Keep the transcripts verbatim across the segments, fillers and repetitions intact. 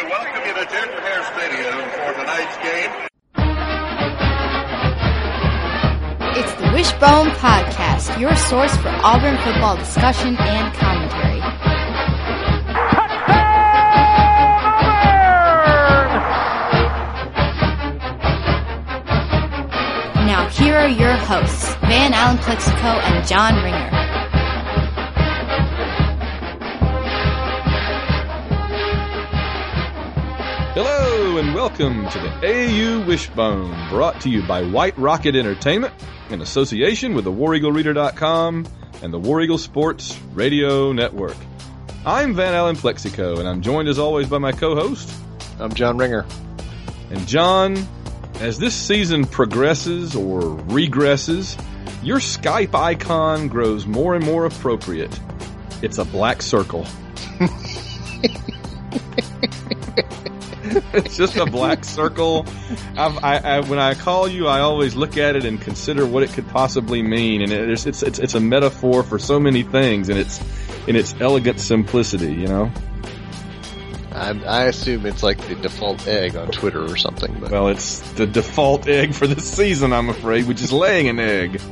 welcome you to Jordan Hare Stadium for tonight's game. It's the Wishbone Podcast, your source for Auburn football discussion and commentary. Now here are your hosts, Van Allen Plexico and John Ringer. Hello and welcome to the A U Wishbone, brought to you by White Rocket Entertainment in association with the War Eagle Reader dot com and the War Eagle Sports Radio Network. I'm Van Allen Plexico, and I'm joined as always by my co-host. I'm John Ringer. And John, as this season progresses or regresses, your Skype icon grows more and more appropriate. It's a black circle. It's just a black circle. I've, I, I, when I call you, I always look at it and consider what it could possibly mean, and it's it's it's, it's a metaphor for so many things, and it's in its elegant simplicity, you know. I, I assume it's like the default egg on Twitter or something. But. Well, it's the default egg for this season, I'm afraid, which is laying an egg.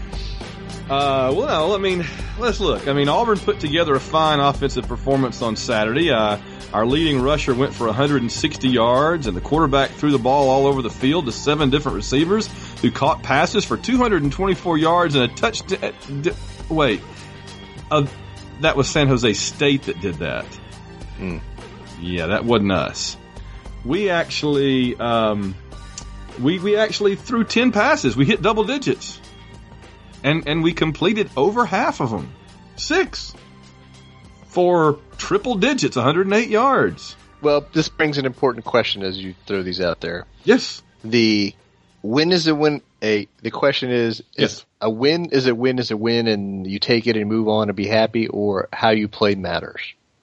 Uh, well, no, I mean, let's look. I mean, Auburn put together a fine offensive performance on Saturday. Uh, our leading rusher went for one hundred sixty yards, and the quarterback threw the ball all over the field to seven different receivers who caught passes for two hundred twenty-four yards and a touchdown. D- wait, uh, that was San Jose State that did that. Mm. Yeah, that wasn't us. We actually, um, we we actually threw ten passes. We hit double digits. And and we completed over half of them. Six. For triple digits, one hundred eight yards. Well, this brings an important question as you throw these out there. Yes. The win is a win. A the question is, yes. if a win is a win is a win and you take it and move on and be happy, or how you play matters?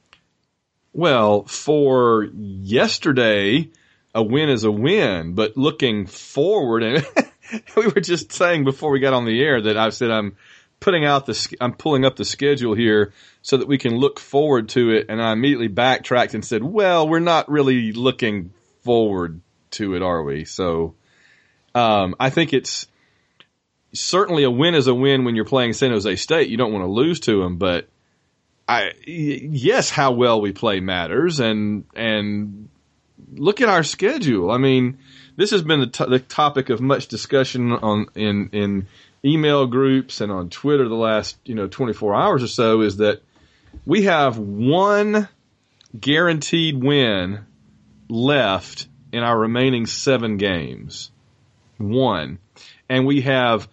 Well, for yesterday, a win is a win. But looking forward, and we were just saying before we got on the air that I said I'm putting out the I'm pulling up the schedule here so that we can look forward to it, and I immediately backtracked and said, well, we're not really looking forward to it, are we? So um, I think it's certainly a win is a win when you're playing San Jose State. You don't want to lose to them, but I yes, how well we play matters, and and look at our schedule. I mean, this has been the, t- the topic of much discussion on in in email groups and on Twitter the last you know twenty-four hours or so. Is that we have one guaranteed win left in our remaining seven games, one, and we have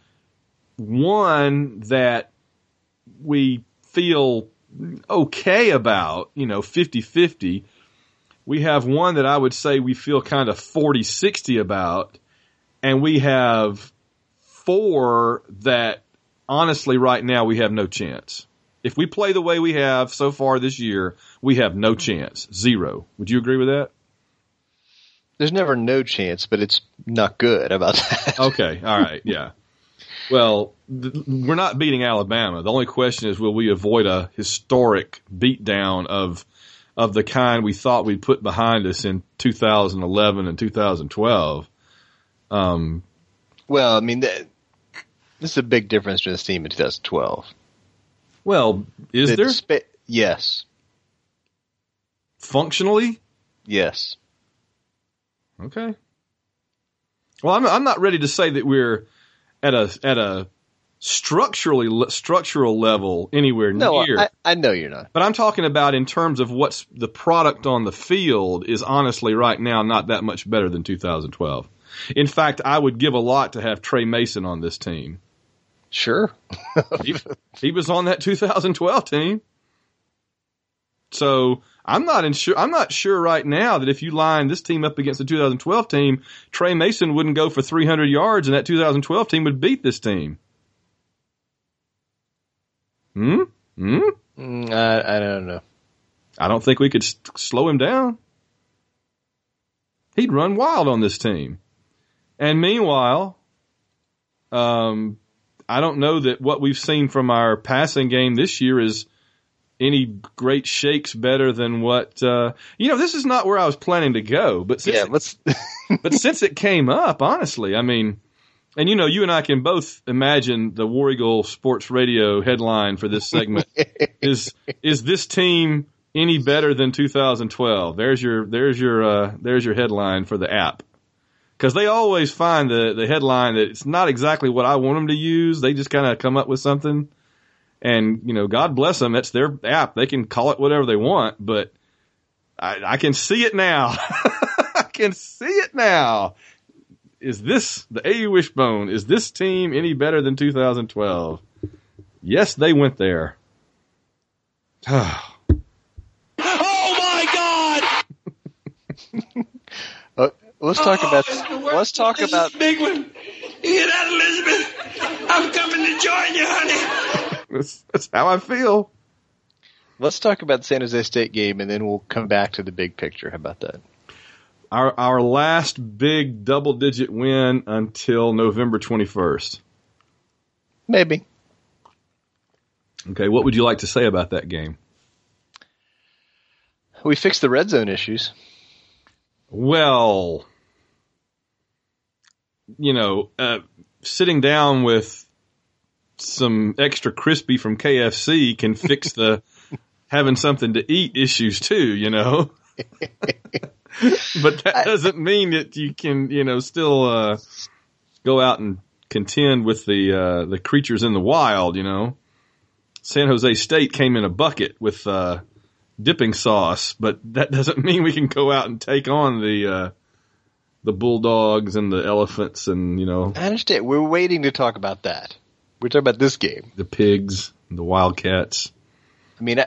one that we feel okay about, you know, fifty-fifty. We have one that I would say we feel kind of forty sixty about, and we have four that honestly right now we have no chance. If we play the way we have so far this year, we have no chance. Zero. Would you agree with that? There's never no chance, but it's not good about that. Okay. All right. Yeah. Well, th- we're not beating Alabama. The only question is, will we avoid a historic beatdown of of the kind we thought we'd put behind us in two thousand eleven and two thousand twelve? Um, well, I mean, th- this is a big difference between this team in two thousand twelve. Well, is the, there? Spe- yes. Functionally? Yes. Okay. Well, I'm I'm not ready to say that we're at a at a structurally structural level anywhere no, near. I, I know you're not. But I'm talking about in terms of what's the product on the field is honestly right now not that much better than two thousand twelve. In fact, I would give a lot to have Trey Mason on this team. Sure. he, he was on that two thousand twelve team. So I'm not in sure, I'm not sure right now that if you line this team up against the two thousand twelve team, Trey Mason wouldn't go for three hundred yards and that two thousand twelve team would beat this team. Hmm? Hmm? Mm, I, I don't know. I don't think we could st- slow him down. He'd run wild on this team. And meanwhile, um, I don't know that what we've seen from our passing game this year is any great shakes better than what, uh, you know, this is not where I was planning to go, but since, Yeah, it, let's. but since it came up, honestly, I mean, and you know, you and I can both imagine the War Eagle Sports Radio headline for this segment is, is this team any better than two thousand twelve? There's your, there's your, uh, there's your headline for the app. Cause they always find the, the headline that it's not exactly what I want them to use. They just kind of come up with something. And, you know, God bless them. It's their app. They can call it whatever they want, but I, I can see it now. I can see it now. Is this the A U Wishbone? Is this team any better than two thousand twelve? Yes, they went there. Oh my God! uh, let's talk oh, about. Let's talk this about. Is a big one. You hear that, Elizabeth? I'm coming to join you, honey. That's, that's how I feel. Let's talk about the San Jose State game, and then we'll come back to the big picture. How about that? Our our last big double-digit win until November twenty-first. Maybe. Okay, what would you like to say about that game? We fixed the red zone issues. Well, you know, uh, sitting down with some extra crispy from K F C can fix the having something to eat issues too, you know. But that doesn't mean that you can, you know, still uh, go out and contend with the uh, the creatures in the wild, you know. San Jose State came in a bucket with uh, dipping sauce, but that doesn't mean we can go out and take on the uh, the Bulldogs and the Elephants and, you know. I understand. We're waiting to talk about that. We're talking about this game. The Pigs, the Wildcats. I mean, I,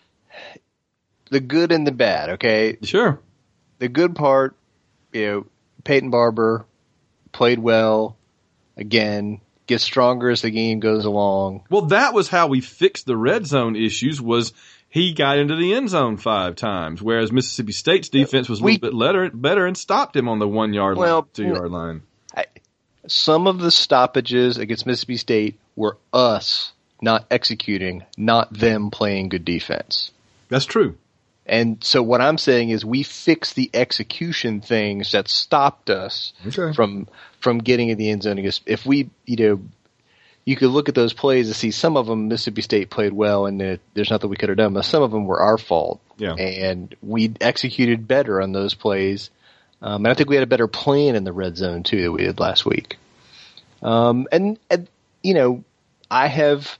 the good and the bad, okay? Sure. The good part, you know, Peyton Barber played well, again, gets stronger as the game goes along. Well, that was how we fixed the red zone issues, was he got into the end zone five times, whereas Mississippi State's defense was a we, little bit better, better and stopped him on the one-yard well, line, two-yard line. I, some of the stoppages against Mississippi State were us not executing, not them playing good defense. That's true. And so what I'm saying is we fixed the execution things that stopped us Okay. from from getting in the end zone. If we, you know, you could look at those plays and see some of them Mississippi State played well, and it, there's nothing we could have done. But some of them were our fault, Yeah. and we executed better on those plays. Um, and I think we had a better plan in the red zone too that we did last week. Um, and, and you know, I have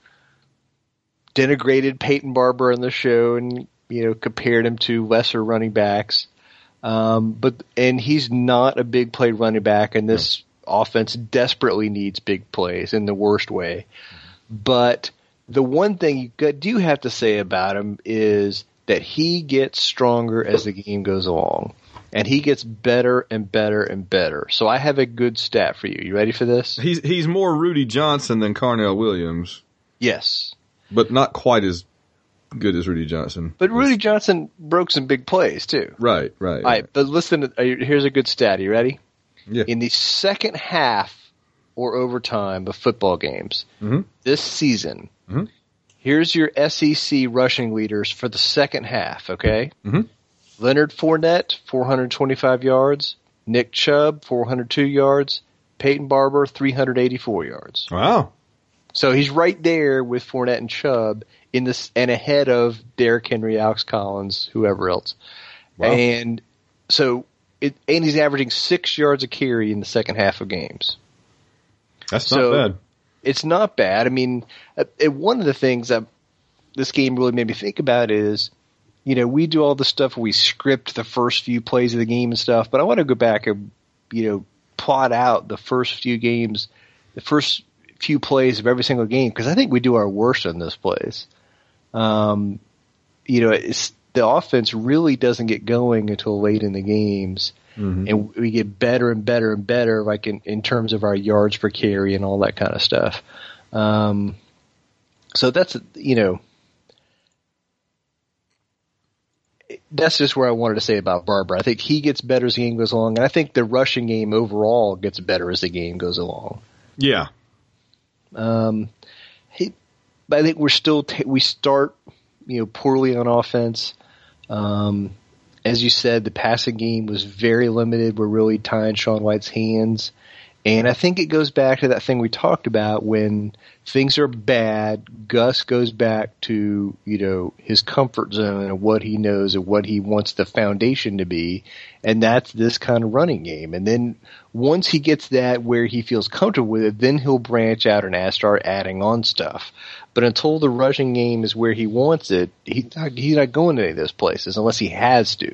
denigrated Peyton Barber on the show and, you know, compared him to lesser running backs. Um, but, and he's not a big play running back, and this no. offense desperately needs big plays in the worst way. But the one thing you do have to say about him is that he gets stronger as the game goes along, and he gets better and better and better. So I have a good stat for you. You ready for this? He's, he's more Rudy Johnson than Carnell Williams. Yes. But not quite as good as Rudy Johnson. But Rudy Johnson broke some big plays too. Right, right. All right, but listen, here's a good stat. Are you ready? Yeah. In the second half or overtime of football games mm-hmm. this season, mm-hmm. here's your S E C rushing leaders for the second half, okay? Mm-hmm. Leonard Fournette, four hundred twenty-five yards. Nick Chubb, four hundred two yards. Peyton Barber, three hundred eighty-four yards. Wow. So he's right there with Fournette and Chubb in this, and ahead of Derrick Henry, Alex Collins, whoever else. Wow. And so, it, and he's averaging six yards a carry in the second half of games. That's so not bad. It's not bad. I mean, uh, one of the things that this game really made me think about is, you know, we do all the stuff where we script the first few plays of the game and stuff, but I want to go back and, you know, plot out the first few games, the first few plays of every single game, because I think we do our worst in those plays. Um, you know, it's, the offense really doesn't get going until late in the games, mm-hmm. and we get better and better and better, like in, in terms of our yards per carry and all that kind of stuff. Um, so that's, you know, that's just where I wanted to say about Barber. I think he gets better as the game goes along, and I think the rushing game overall gets better as the game goes along. Yeah. Um, he, but I think we're still t- we start you know, poorly on offense. Um, as you said, the passing game was very limited. We're really tying Sean White's hands. And I think it goes back to that thing we talked about when things are bad, Gus goes back to, you know, his comfort zone and what he knows and what he wants the foundation to be. And that's this kind of running game. And then once he gets that where he feels comfortable with it, then he'll branch out and start adding on stuff. But until the rushing game is where he wants it, he's not, he's not going to any of those places unless he has to.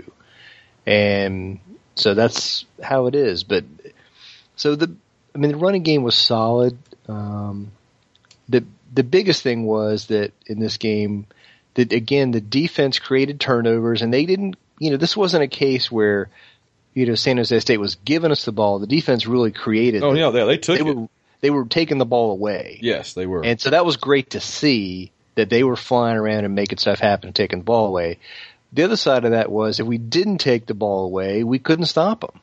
And so that's how it is. But So the, I mean, the running game was solid. Um, the the biggest thing was that in this game, that again the defense created turnovers, and they didn't. You know, this wasn't a case where, you know, San Jose State was giving us the ball. The defense really created. Oh them. yeah, they, they took they it. Were, they were taking the ball away. Yes, they were. And so that was great to see that they were flying around and making stuff happen and taking the ball away. The other side of that was if we didn't take the ball away, we couldn't stop them.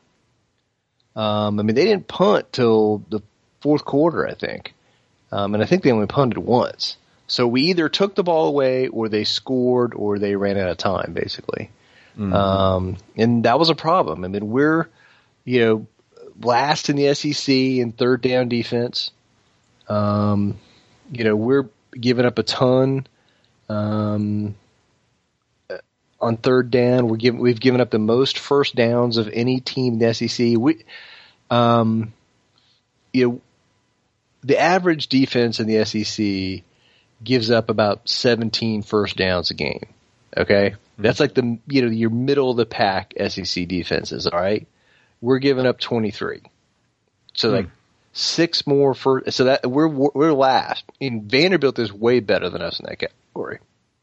Um, I mean, they didn't punt till the fourth quarter, I think. Um, and I think they only punted once. So we either took the ball away or they scored or they ran out of time, basically. Mm-hmm. Um, and that was a problem. I mean, we're, you know, last in the S E C in third down defense. Um, you know, we're giving up a ton. Um, on third down, we're giving, we've given up the most first downs of any team in the S E C. We, um, you know, the average defense in the S E C gives up about seventeen first downs a game. Okay, mm-hmm. That's like the you know your middle of the pack S E C defenses. All right, we're giving up twenty-three, so mm-hmm. like six more first. So that we're we're last. And Vanderbilt is way better than us in that category.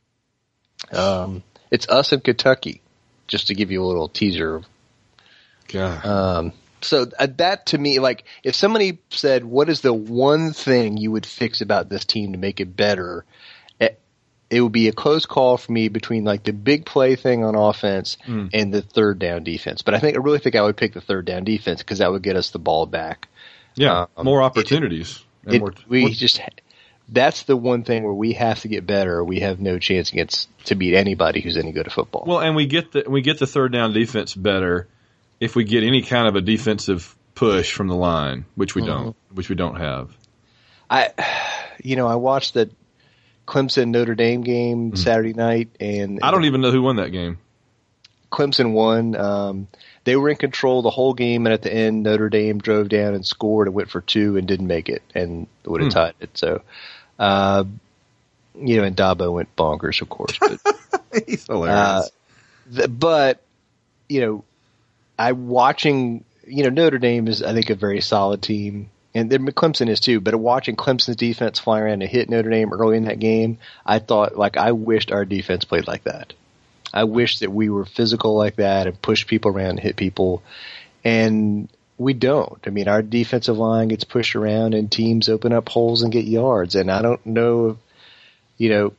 Um. It's us in Kentucky, just to give you a little teaser. God. Um, so that to me, like, if somebody said, what is the one thing you would fix about this team to make it better, it, it would be a close call for me between, like, the big play thing on offense mm. and the third down defense. But I think I really think I would pick the third down defense because that would get us the ball back. Yeah, um, more opportunities. It, it, more, we more, just – that's the one thing where we have to get better. We have no chance against to beat anybody who's any good at football. Well, and we get the we get the third down defense better if we get any kind of a defensive push from the line, which we mm-hmm. don't, which we don't have. I, you know, I watched the Clemson Notre Dame game mm-hmm. Saturday night, and I don't even know who won that game. Clemson won. Um, they were in control the whole game, and at the end, Notre Dame drove down and scored and went for two and didn't make it, and would have mm. tied it. So. Uh, you know, and Dabo went bonkers, of course. But, he's hilarious. Uh, the, but, you know, I watching, you know, Notre Dame is, I think, a very solid team. And then Clemson is too. But watching Clemson's defense fly around and hit Notre Dame early in that game, I thought, like, I wished our defense played like that. I wish that we were physical like that and pushed people around and hit people. And we don't. I mean, our defensive line gets pushed around and teams open up holes and get yards. And I don't know, you know,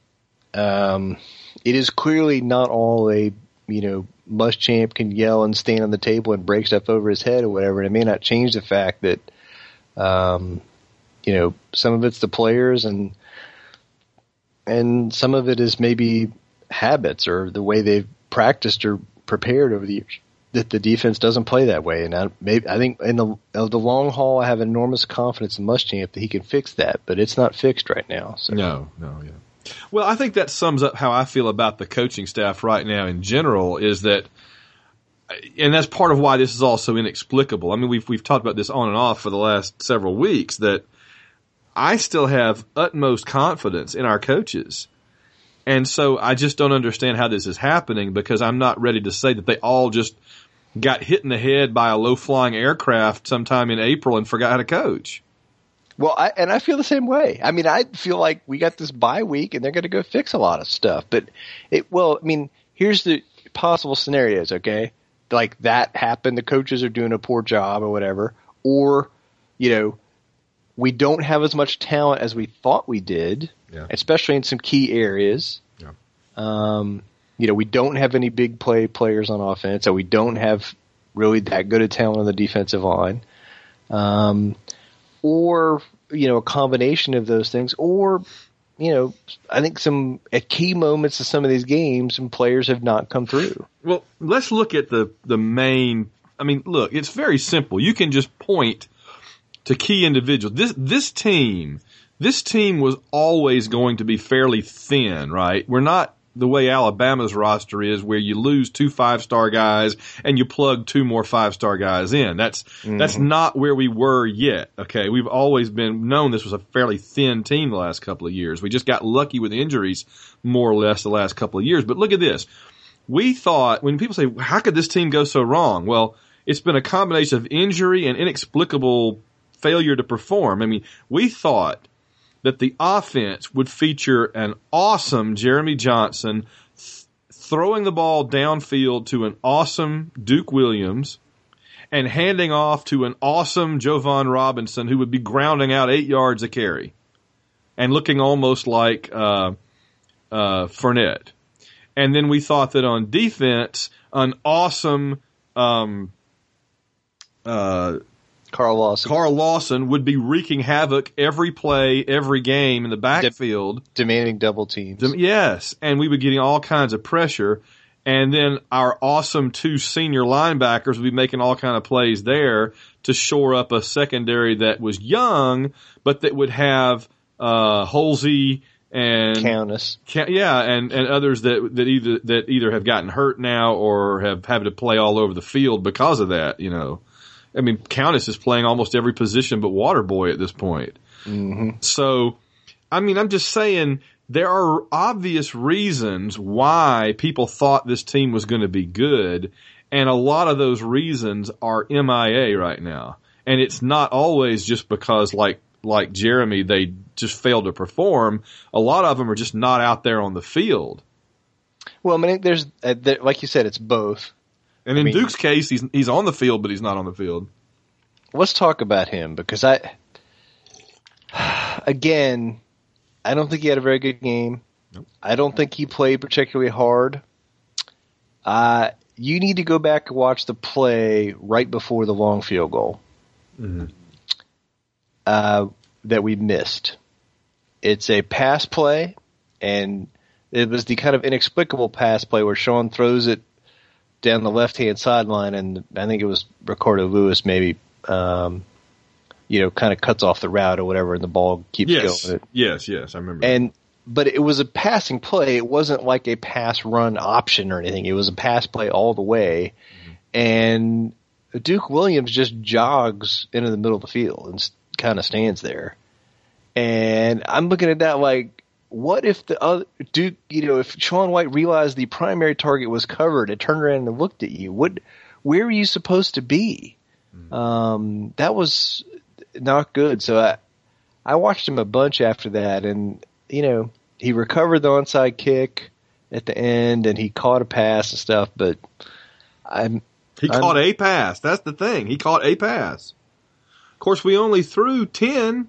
um, it is clearly not all a, you know, Muschamp can yell and stand on the table and break stuff over his head or whatever. And it may not change the fact that, um, you know, some of it's the players and, and some of it is maybe habits or the way they've practiced or prepared over the years. That the defense doesn't play that way, and I, maybe, I think in the of the long haul, I have enormous confidence in Muschamp that he can fix that, but it's not fixed right now. So. No, no, yeah. Well, I think that sums up how I feel about the coaching staff right now in general. Is that, and that's part of why this is all so inexplicable. I mean, we've we've talked about this on and off for the last several weeks. That I still have utmost confidence in our coaches. And so I just don't understand how this is happening because I'm not ready to say that they all just got hit in the head by a low-flying aircraft sometime in April and forgot how to coach. Well, I, and I feel the same way. I mean, I feel like we got this bye week and they're going to go fix a lot of stuff. But, it well, I mean, here's the possible scenarios, okay? Like that happened, the coaches are doing a poor job or whatever. Or, you know, we don't have as much talent as we thought we did, yeah. especially in some key areas. Yeah. Um You know, we don't have any big play players on offense, so we don't have really that good a talent on the defensive line. Um, or, you know, a combination of those things. Or, you know, I think some at key moments of some of these games, some players have not come through. Well, let's look at the, the main, I mean, look, it's very simple. You can just point to key individuals. This, this team, this team was always going to be fairly thin, right? We're not the way Alabama's roster is, where you lose two five-star guys and you plug two more five-star guys in. That's, mm-hmm. that's not where we were yet. Okay. We've always been known this was a fairly thin team the last couple of years. We just got lucky with injuries more or less the last couple of years. But look at this. We thought, when people say, how could this team go so wrong? Well, it's been a combination of injury and inexplicable failure to perform. I mean, we thought that the offense would feature an awesome Jeremy Johnson th- throwing the ball downfield to an awesome Duke Williams and handing off to an awesome Jovan Robinson, who would be grounding out eight yards a carry and looking almost like uh, uh, Fournette. And then we thought that on defense, an awesome um, uh, Carl Lawson. Carl Lawson would be wreaking havoc every play, every game in the backfield. De- demanding double teams. De- yes, and we were getting all kinds of pressure. And then our awesome two senior linebackers would be making all kind of plays there to shore up a secondary that was young, but that would have uh, Holsey and Countess. Yeah, and, and others that that either that either have gotten hurt now or have had to play all over the field because of that, you know. I mean, Countess is playing almost every position but Waterboy at this point. Mm-hmm. So, I mean, I'm just saying there are obvious reasons why people thought this team was going to be good, and a lot of those reasons are M I A right now. And it's not always just because, like like Jeremy, they just failed to perform. A lot of them are just not out there on the field. Well, I mean, there's uh, there, like you said, it's both. And in I mean, Duke's case, he's he's on the field, but he's not on the field. Let's talk about him, because I, again, I don't think he had a very good game. Nope. I don't think he played particularly hard. Uh, you need to go back and watch the play right before the long field goal mm-hmm. uh, that we missed. It's a pass play, and it was the kind of inexplicable pass play where Sean throws it down the left-hand sideline, and I think it was Ricardo Lewis maybe, um, you know, kind of cuts off the route or whatever, and the ball keeps yes. going. Yes, yes, I remember. And but it was a passing play. It wasn't like a pass-run option or anything. It was a pass play all the way, mm-hmm. and Duke Williams just jogs into the middle of the field and kind of stands there. And I'm looking at that like, what if the other Duke, you know, if Sean White realized the primary target was covered and turned around and looked at you, what, where were you supposed to be? Mm-hmm. Um, that was not good. So I, I watched him a bunch after that, and you know, he recovered the onside kick at the end, and he caught a pass and stuff. But I'm he I'm, caught a pass. That's the thing. He caught a pass. Of course, we only threw ten.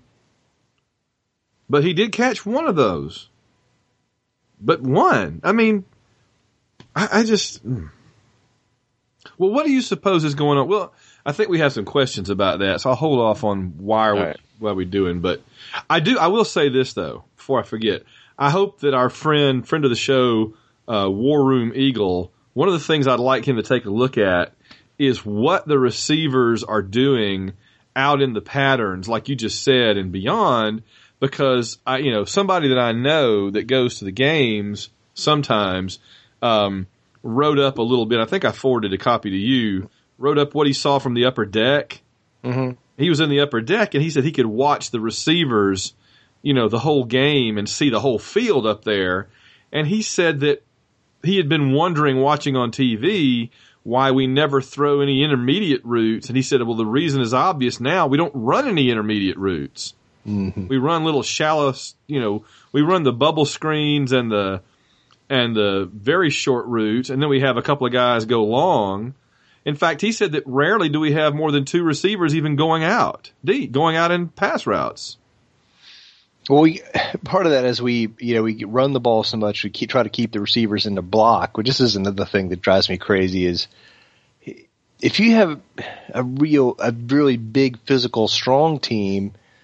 But he did catch one of those. But one. I mean, I, I just... Well, what do you suppose is going on? Well, I think we have some questions about that, so I'll hold off on why are we, right. what are we doing. But I do. I will say this, though, before I forget. I hope that our friend, friend of the show, uh, War Room Eagle, one of the things I'd like him to take a look at is what the receivers are doing out in the patterns, like you just said, and beyond. Because I, you know, somebody that I know that goes to the games sometimes um, wrote up a little bit. I think I forwarded a copy to you. Wrote up what he saw from the upper deck. Mm-hmm. He was in the upper deck, and he said he could watch the receivers, you know, the whole game and see the whole field up there. And he said that he had been wondering, watching on T V, why we never throw any intermediate routes. And he said, well, the reason is obvious now. We don't run any intermediate routes. Mm-hmm. We run little shallow, you know, we run the bubble screens and the and the very short routes, and then we have a couple of guys go long. In fact, he said that rarely do we have more than two receivers even going out, deep, going out in pass routes. Well, we, part of that is we, you know, we run the ball so much, we keep, try to keep the receivers in the block, which this is another thing that drives me crazy is if you have a real, a really big physical strong team,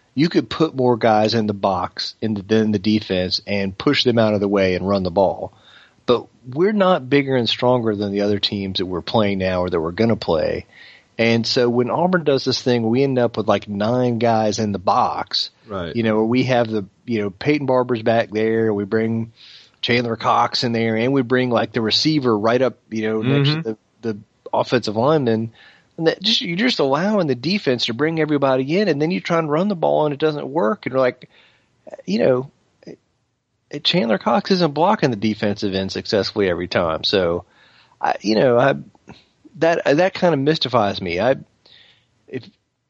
you could put more guys in the box in the, than the defense and push them out of the way and run the ball. But we're not bigger and stronger than the other teams that we're playing now or that we're going to play. And so when Auburn does this thing, we end up with like nine guys in the box. Right. You know, where we have the, you know, Peyton Barber's back there. We bring Chandler Cox in there, and we bring like the receiver right up, you know, Mm-hmm. next to the, the offensive lineman. And that just, you're just allowing the defense to bring everybody in, and then you try and run the ball and it doesn't work. And you're like, you know, Chandler Cox isn't blocking the defensive end successfully every time. So, I, you know, I, that that kind of mystifies me. I, if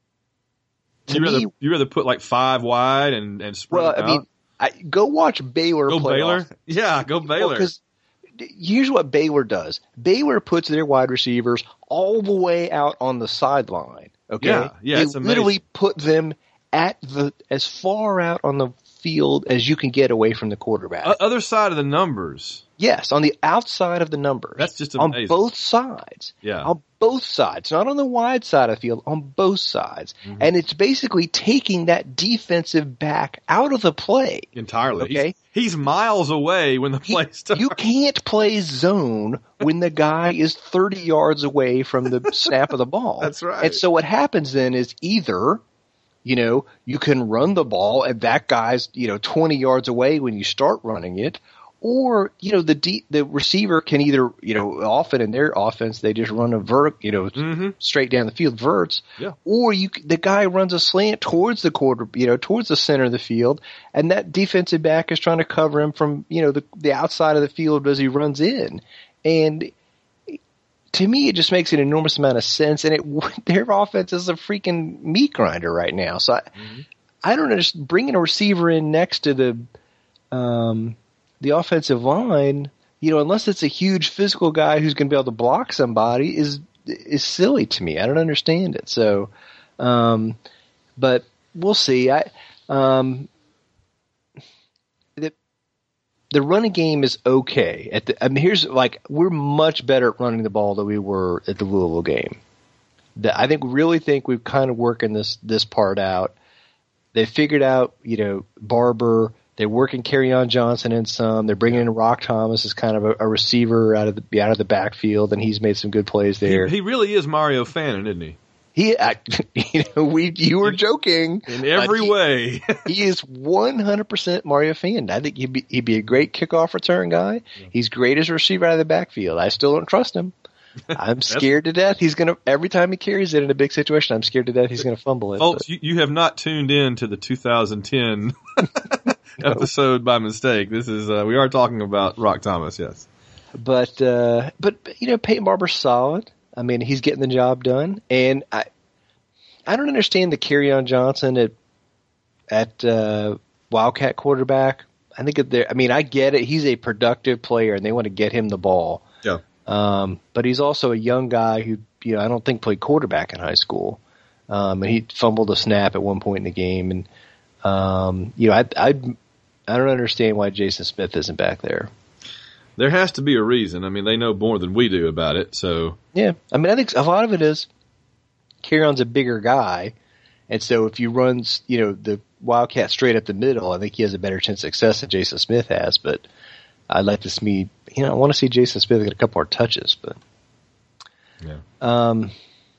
to You rather me, you rather put like five wide and and spread well, it I out? mean, I, go watch Baylor Go play Baylor, off. yeah, go Baylor. Because here's what Baylor does: Baylor puts their wide receivers all the way out on the sideline. Okay, Yeah, yeah, they it's amazing. literally put them at the as far out on the field as you can get away from the quarterback. O- other side of the numbers. Yes, on the outside of the numbers. That's just on amazing. both sides. Yeah. On both sides, not on the wide side of the field, on both sides. Mm-hmm. And it's basically taking that defensive back out of the play. Entirely. Okay. He's, he's miles away when the play starts. You can't play zone when the guy is thirty yards away from the snap of the ball. That's right. And so what happens then is either, you know, you can run the ball and that guy's, you know, twenty yards away when you start running it, or, you know, the de- the receiver can either, you know, often in their offense they just run a vert, you know, Mhm. straight down the field verts, Yeah. or you the guy runs a slant towards the quarter, you know, towards the center of the field, and that defensive back is trying to cover him from, you know, the the outside of the field as he runs in, and to me, it just makes an enormous amount of sense, and it their offense is a freaking meat grinder right now. So I, Mm-hmm. I don't know, just bringing a receiver in next to the um, the offensive line, you know, unless it's a huge physical guy who's going to be able to block somebody, is is silly to me. I don't understand it. So, um, but we'll see. I um, the the running game is okay. At the, I mean, here's like we're much better at running the ball than we were at the Louisville game. The, I think really think we've kind of working this this part out. They figured out, you know, Barber. They're working Kerryon Johnson in some. They're bringing in Rock Thomas as kind of a, a receiver out of the out of the backfield, and he's made some good plays there. He, he really is Mario Fannin, isn't he? He, I, you know, we you were joking In every but he- way. He is one hundred percent Mario Fan. I think he'd be, he'd be a great kickoff return guy. He's great as a receiver out of the backfield. I still don't trust him. I'm scared to death. He's going to, every time he carries it in a big situation, I'm scared to death he's going to fumble it. Folks, but- you, you have not tuned in to the two thousand ten episode by mistake. This is, uh, we are talking about Rock Thomas, yes. But, uh, but, you know, Peyton Barber's solid. I mean, he's getting the job done. And I, I don't understand the Kerryon Johnson at, at, uh, Wildcat quarterback. I think that I mean, I get it. He's a productive player and they want to get him the ball. Yeah. Um, but he's also a young guy who, you know, I don't think played quarterback in high school. Um, and he fumbled a snap at one point in the game. And, um, you know, I, I, I don't understand why Jason Smith isn't back there. There has to be a reason. I mean, they know more than we do about it, so. Yeah. I mean, I think a lot of it is Kerryon's a bigger guy. And so if you run, you know, the Wildcat straight up the middle, I think he has a better chance of success than Jason Smith has. But I'd like to see, you know, I want to see Jason Smith get a couple more touches, but. Yeah. Um,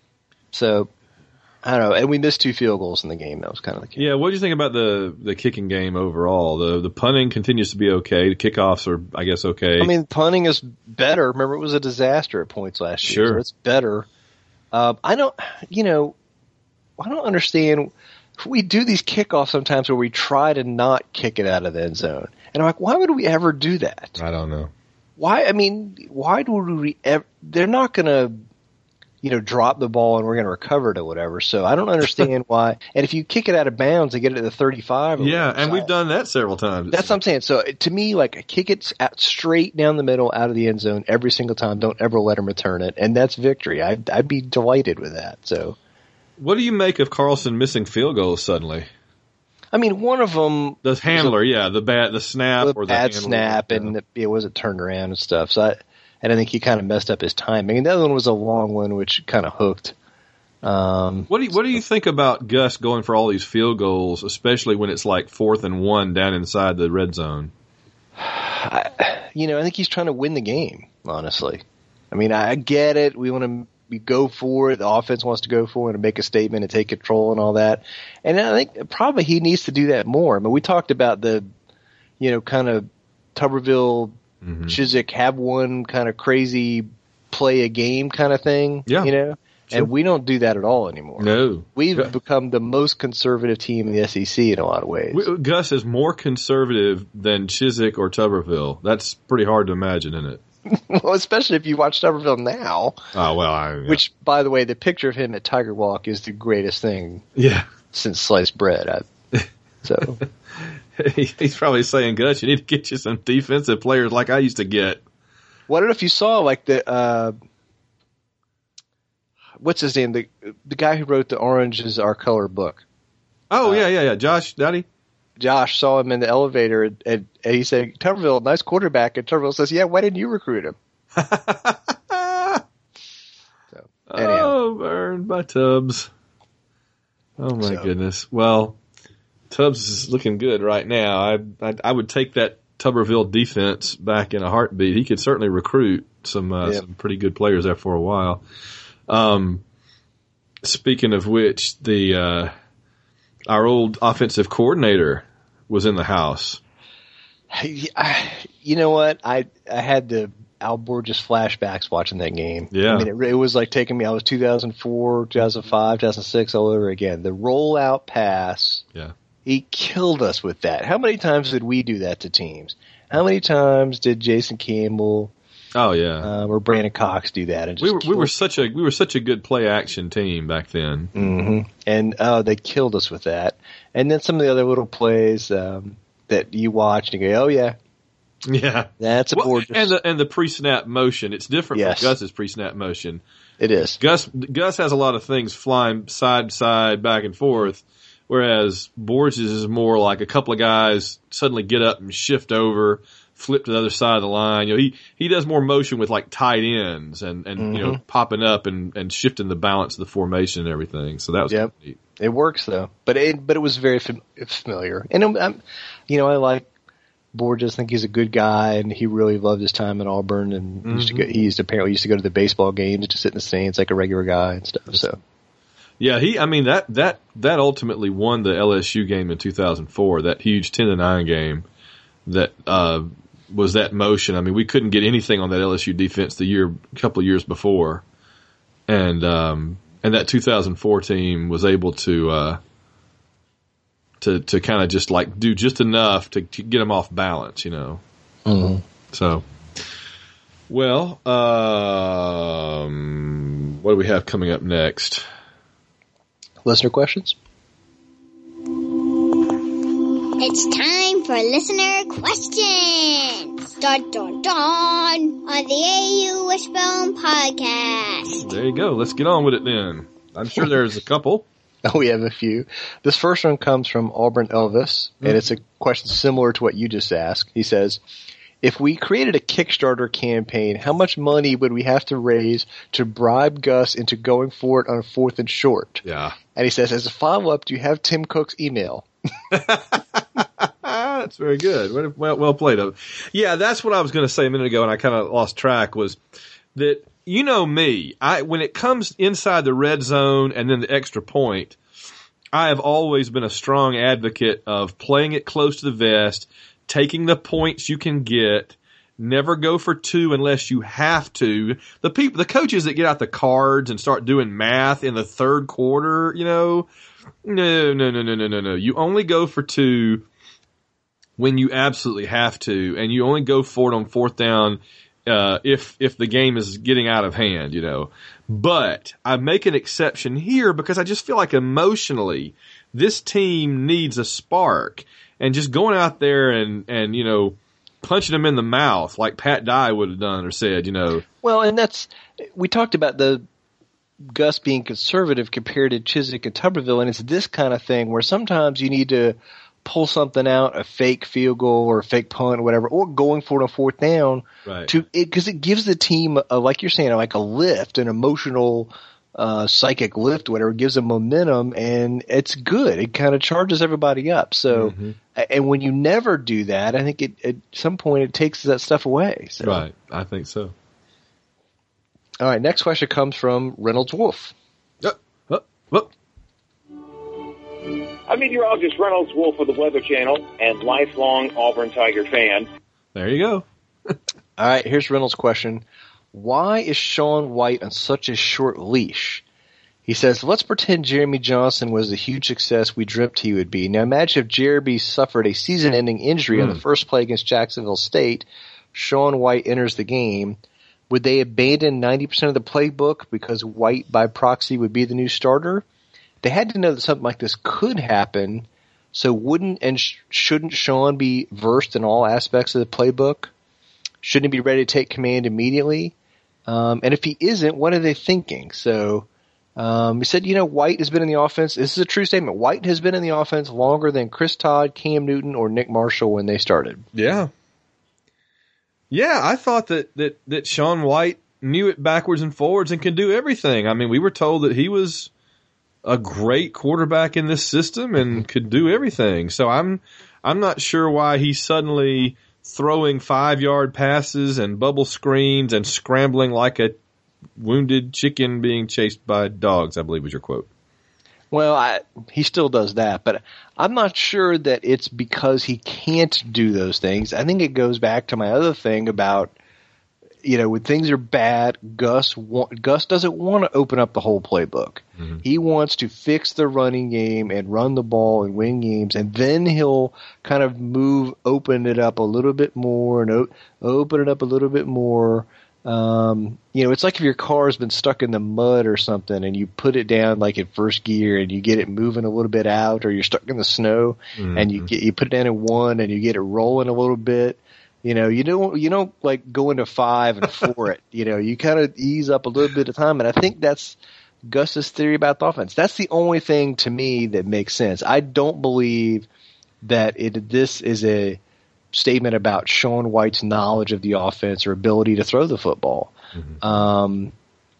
so, I don't know. And we missed two field goals in the game. That was kind of the case. Yeah, what do you think about the, the kicking game overall? The the punting continues to be okay. The kickoffs are, I guess, okay. I mean, punting is better. Remember, it was a disaster at points last year. Sure. So it's better. Um, I don't, you know, I don't understand. We do these kickoffs sometimes where we try to not kick it out of the end zone. And I'm like, why would we ever do that? I don't know. Why? I mean, why do we ever? They're not going to, you know, drop the ball and we're going to recover it or whatever. So I don't understand why. And if you kick it out of bounds and get it to the thirty-five, or Yeah, whatever, and so we've done that several times. That's what I'm saying. So to me, like, kick it out straight down the middle out of the end zone every single time. Don't ever let him return it, and that's victory. I'd, I'd be delighted with that. So, What do you make of Carlson missing field goals suddenly? I mean, one of them The handler, yeah, the bad, the snap the or the bad handler, snap, yeah. and it, it wasn't turned around and stuff. So, I, and I think he kind of messed up his timing. And the other one was a long one, which kind of hooked. Um, What do you, what do you think about Gus going for all these field goals, especially when it's like fourth and one down inside the red zone? I, you know, I think he's trying to win the game, honestly. I mean, I get it. We want to we go for it. The offense wants to go for it and make a statement and take control and all that. And I think probably he needs to do that more. I mean, we talked about the, you know, kind of Tuberville, mm-hmm. Chizik have one kind of crazy play a game kind of thing, yeah. you know? Sure. And we don't do that at all anymore. No. We've Gus, become the most conservative team in the S E C in a lot of ways. We, Gus is more conservative than Chizik or Tuberville. That's pretty hard to imagine, isn't it? Well, especially if you watch Tuberville now. Oh, well, I, yeah. Which, by the way, the picture of him at Tiger Walk is the greatest thing yeah. since sliced bread. I, so He's probably saying, Gus, you need to get you some defensive players like I used to get. Well, I don't know if you saw, like, the, uh, what's his name? The the guy who wrote the Orange is Our Color book. Oh, uh, yeah, yeah, yeah. Josh Dowdy? Josh saw him in the elevator, and, and, and he said, Tuberville, nice quarterback. And Tuberville says, yeah, why didn't you recruit him? so, oh, burned by Tubbs. Oh, my so. goodness. Well, Tubbs is looking good right now. I, I I would take that Tuberville defense back in a heartbeat. He could certainly recruit some uh, yep. some pretty good players there for a while. Um, speaking of which, the uh, our old offensive coordinator was in the house. You know what? I I had the Al Borges flashbacks watching that game. Yeah. I mean, it, it was like taking me, I was two thousand four, two thousand five, two thousand six all over again. The rollout pass. Yeah. He killed us with that. How many times did we do that to teams? How many times did Jason Campbell Oh yeah, um, or Brandon Cox do that? And just we were we were us. such a we were such a good play action team back then. Mm-hmm. And oh, they killed us with that. And then some of the other little plays um, that you watch and you go, oh yeah, yeah, that's a well, Borges. and the and the pre snap motion. It's different Yes. from Gus's pre snap motion. It is. Gus Gus has a lot of things flying side to side, back and forth, whereas Borges is more like a couple of guys suddenly get up and shift over, flip to the other side of the line. You know, he he does more motion with like tight ends and and mm-hmm. you know popping up and and shifting the balance of the formation and everything. So that was yep. neat. It works though, but it but it was very fam- familiar. And I'm, I'm, you know, I like Borges. I think he's a good guy, and he really loved his time in Auburn. And mm-hmm. used to go, he used to apparently used to go to the baseball games to sit in the stands like a regular guy and stuff. So. Yeah, he. I mean that that that ultimately won the L S U game in two thousand four. That huge ten to nine game. That uh, was that motion. I mean, we couldn't get anything on that L S U defense the year, a couple of years before, and um, and that two thousand four team was able to uh, to to kind of just like do just enough to, to get them off balance, you know. Mm-hmm. So, well, um, what do we have coming up next? Listener questions? It's time for listener questions. Dun, dun, dun, on the A U Wishbone Podcast. There you go. Let's get on with it then. I'm sure there's a couple. Oh, we have a few. This first one comes from Auburn Elvis, mm-hmm. and it's a question similar to what you just asked. He says, if we created a Kickstarter campaign, how much money would we have to raise to bribe Gus into going for it on a fourth and short? Yeah. And he says, as a follow-up, do you have Tim Cook's email? That's very good. Well, well played. Yeah, that's what I was going to say a minute ago, and I kind of lost track, was that, you know me, I when it comes inside the red zone and then the extra point, I have always been a strong advocate of playing it close to the vest, taking the points you can get, never go for two unless you have to. The people, the coaches that get out the cards and start doing math in the third quarter, you know, no, no, no, no, no, no, no. You only go for two when you absolutely have to, and you only go for it on fourth down uh, if if the game is getting out of hand, you know. But I make an exception here because I just feel like emotionally this team needs a spark. And just going out there and, and, you know, punching them in the mouth like Pat Dye would have done or said, you know. Well, and that's – we talked about the Gus being conservative compared to Chizik and Tuberville, and it's this kind of thing where sometimes you need to pull something out, a fake field goal or a fake punt or whatever, or going for it on fourth down. Right. to because it, it gives the team, a, like you're saying, like a lift, an emotional uh, psychic lift, whatever, gives them momentum, and it's good. It kind of charges everybody up. So, mm-hmm. and when you never do that, I think it, at some point it takes that stuff away. So. Right. I think so. All right. Next question comes from Reynolds Wolf. Uh, uh, uh. I'm meteorologist Reynolds Wolf of the Weather Channel and lifelong Auburn Tiger fan. There you go. All right, here's Reynolds' question. Why is Sean White on such a short leash? He says, let's pretend Jeremy Johnson was the huge success we dreamt he would be. Now imagine if Jeremy suffered a season-ending injury mm. on the first play against Jacksonville State. Sean White enters the game. Would they abandon ninety percent of the playbook because White by proxy would be the new starter? They had to know that something like this could happen, so wouldn't and sh- shouldn't Sean be versed in all aspects of the playbook? Shouldn't he be ready to take command immediately? Um, and if he isn't, what are they thinking? So um, he said, you know, White has been in the offense. This is a true statement. White has been in the offense longer than Chris Todd, Cam Newton, or Nick Marshall when they started. Yeah. Yeah, I thought that, that, that Sean White knew it backwards and forwards and could do everything. I mean, we were told that he was a great quarterback in this system and could do everything. So I'm I'm not sure why he's suddenly throwing five-yard passes and bubble screens and scrambling like a wounded chicken being chased by dogs, I believe was your quote. Well, I, he still does that, but I'm not sure that it's because he can't do those things. I think it goes back to my other thing about, you know, when things are bad, Gus want, Gus doesn't want to open up the whole playbook. Mm-hmm. He wants to fix the running game and run the ball and win games, and then he'll kind of move, open it up a little bit more and o- open it up a little bit more. Um, you know, it's like if your car has been stuck in the mud or something and you put it down like in first gear and you get it moving a little bit out, or you're stuck in the snow mm-hmm. and you get, you put it down in one and you get it rolling a little bit. You know, you don't, you don't like go into five and four it, you know, you kind of ease up a little bit of time. And I think that's Gus's theory about the offense. That's the only thing to me that makes sense. I don't believe that it, this is a statement about Sean White's knowledge of the offense or ability to throw the football. Mm-hmm. Um,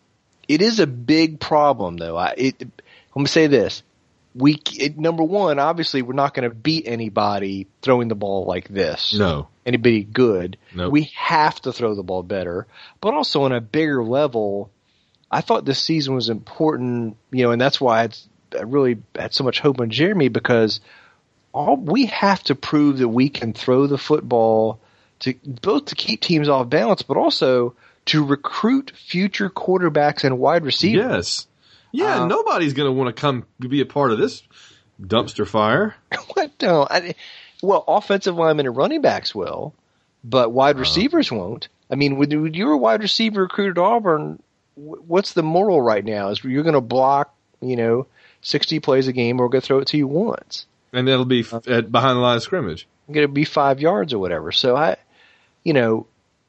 it is a big problem though. I, it, let me say this. We, it, number one, obviously we're not going to beat anybody throwing the ball like this. No. Anybody good. Nope. We have to throw the ball better. But also on a bigger level, I thought this season was important, you know, and that's why I'd, I really had so much hope in Jeremy, because all we have to prove that we can throw the football to both to keep teams off balance, but also to recruit future quarterbacks and wide receivers. Yes. Yeah, Um, nobody's going to want to come be a part of this dumpster fire. What? No. I, well, offensive linemen and running backs will, but wide receivers won't. I mean, when, when you're a wide receiver recruited at Auburn, what's the moral right now? Is you're going to block, you know, sixty plays a game, or we're going to throw it to you once. And that'll be f- at, behind the line of scrimmage. It's going to be five yards or whatever. So I, you know,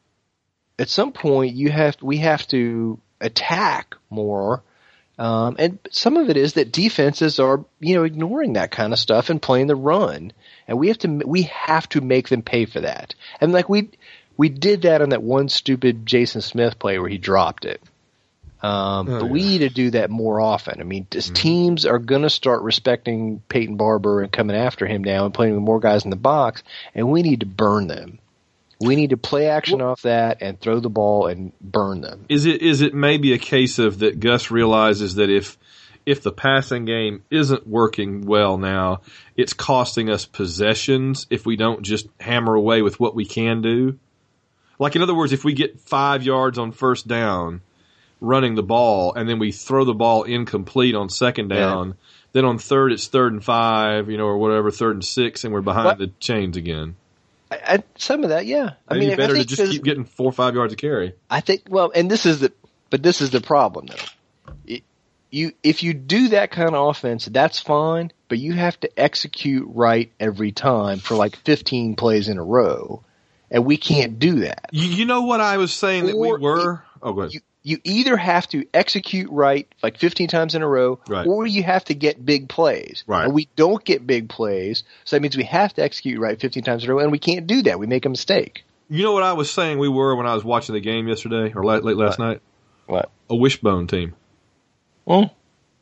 at some point you have we have to attack more. Um, and some of it is that defenses are, you know, ignoring that kind of stuff and playing the run, and we have to we have to make them pay for that. And like we we did that on that one stupid Jason Smith play where he dropped it. Um, oh, but we yeah. need to do that more often. I mean, mm-hmm. teams are going to start respecting Peyton Barber and coming after him now and playing with more guys in the box, and we need to burn them. We need to play action well, off that and throw the ball and burn them. Is it is it maybe a case of that Gus realizes that if if the passing game isn't working well now, it's costing us possessions if we don't just hammer away with what we can do? Like, in other words, if we get five yards on first down running the ball and then we throw the ball incomplete on second down, yeah. then on third it's third and five, you know, or whatever, third and six, and we're behind what? the chains again. I, I, some of that, yeah. I Maybe mean, better I to just keep getting four or five yards of carry. I think. Well, and this is the, but this is the problem though. It, you, if you do that kind of offense, that's fine, but you have to execute right every time for like fifteen plays in a row, and we can't do that. You, you know what I was saying that or we were. It, oh, go ahead. You, you either have to execute right like fifteen times in a row, right. or you have to get big plays. Right. And we don't get big plays, so that means we have to execute right fifteen times in a row, and we can't do that. We make a mistake. You know what I was saying we were when I was watching the game yesterday or late, late last what? night? What? A wishbone team. Well,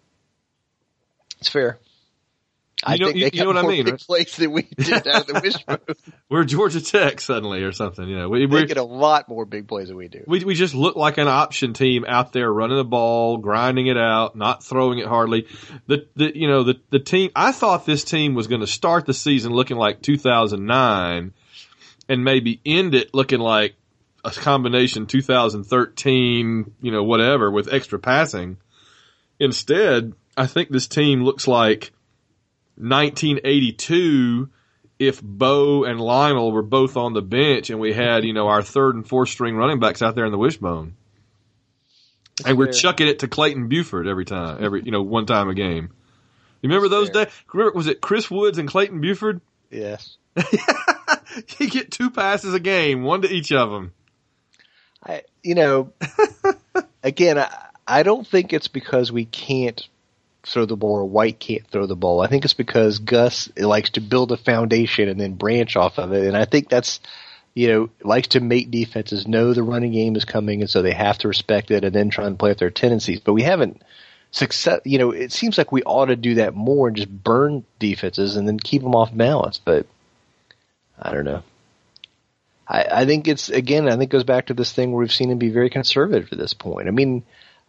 it's fair. I You know- think you- they you got know what I more mean, big right? plays than we did out of the wishbone. We're Georgia Tech suddenly or something. You know, we They we get a lot more big plays than we do. we we just look like an option team out there running the ball, grinding it out, not throwing it hardly. The the you know the the team. I thought this team was going to start the season looking like two thousand nine, and maybe end it looking like a combination two thousand thirteen, you know, whatever with extra passing. Instead, I think this team looks like nineteen eighty-two if Bo and Lionel were both on the bench and we had, you know, our third and fourth string running backs out there in the wishbone. That's and we're fair. chucking it to Clayton Buford every time, every, you know, one time a game. You remember those fair. days? Remember, was it Chris Woods and Clayton Buford? Yes. You get two passes a game, one to each of them. I, you know, again, I, I don't think it's because we can't throw the ball or White can't throw the ball. I think it's because Gus likes to build a foundation and then branch off of it. And I think that's, you know, likes to make defenses know the running game is coming, and so they have to respect it and then try and play with their tendencies. But we haven't success. You know, it seems like we ought to do that more and just burn defenses and then keep them off balance. But I don't know. I, I think it's, again, I think it goes back to this thing where we've seen him be very conservative at this point. I mean,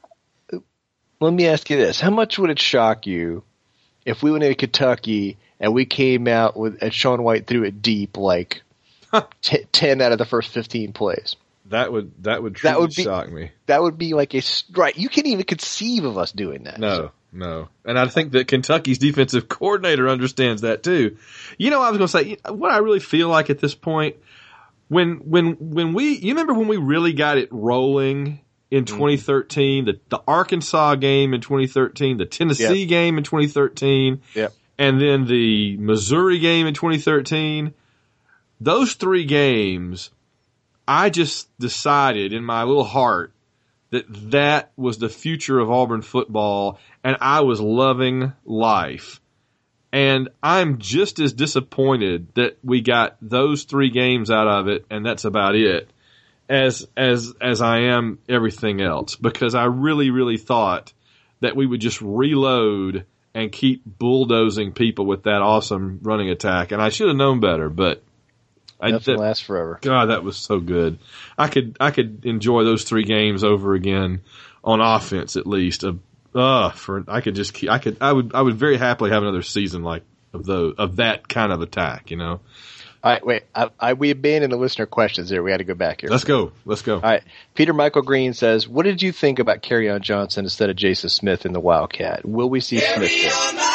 let me ask you this. How much would it shock you if we went into Kentucky and we came out with, and Sean White threw it deep like t- ten out of the first fifteen plays? That would, that would truly That would be- shock me. That would be like a strike. You can't even conceive of us doing that. No, no. And I think that Kentucky's defensive coordinator understands that too. You know, I was going to say, what I really feel like at this point, when, when, when we, you remember when we really got it rolling in twenty thirteen, the, the Arkansas game in twenty thirteen, the Tennessee Yep. game in twenty thirteen, Yep. and then the Missouri game in twenty thirteen. Those three games, I just decided in my little heart that that was the future of Auburn football, and I was loving life. And I'm just as disappointed that we got those three games out of it, and that's about it, as as as I am everything else, because I really, really thought that we would just reload and keep bulldozing people with that awesome running attack, and I should have known better, but I, Nothing that, lasts forever. God, that was so good. I could I could enjoy those three games over again on offense at least. Uh, uh for I could just keep, I could I would I would very happily have another season like of those of that kind of attack, you know. All right, wait. I, I, we abandoned the listener questions here. We had to go back here. Let's go. Let's go. All right. Peter Michael Green says, what did you think about Kerryon Johnson instead of Jason Smith in the Wildcat? Will we see Smith there?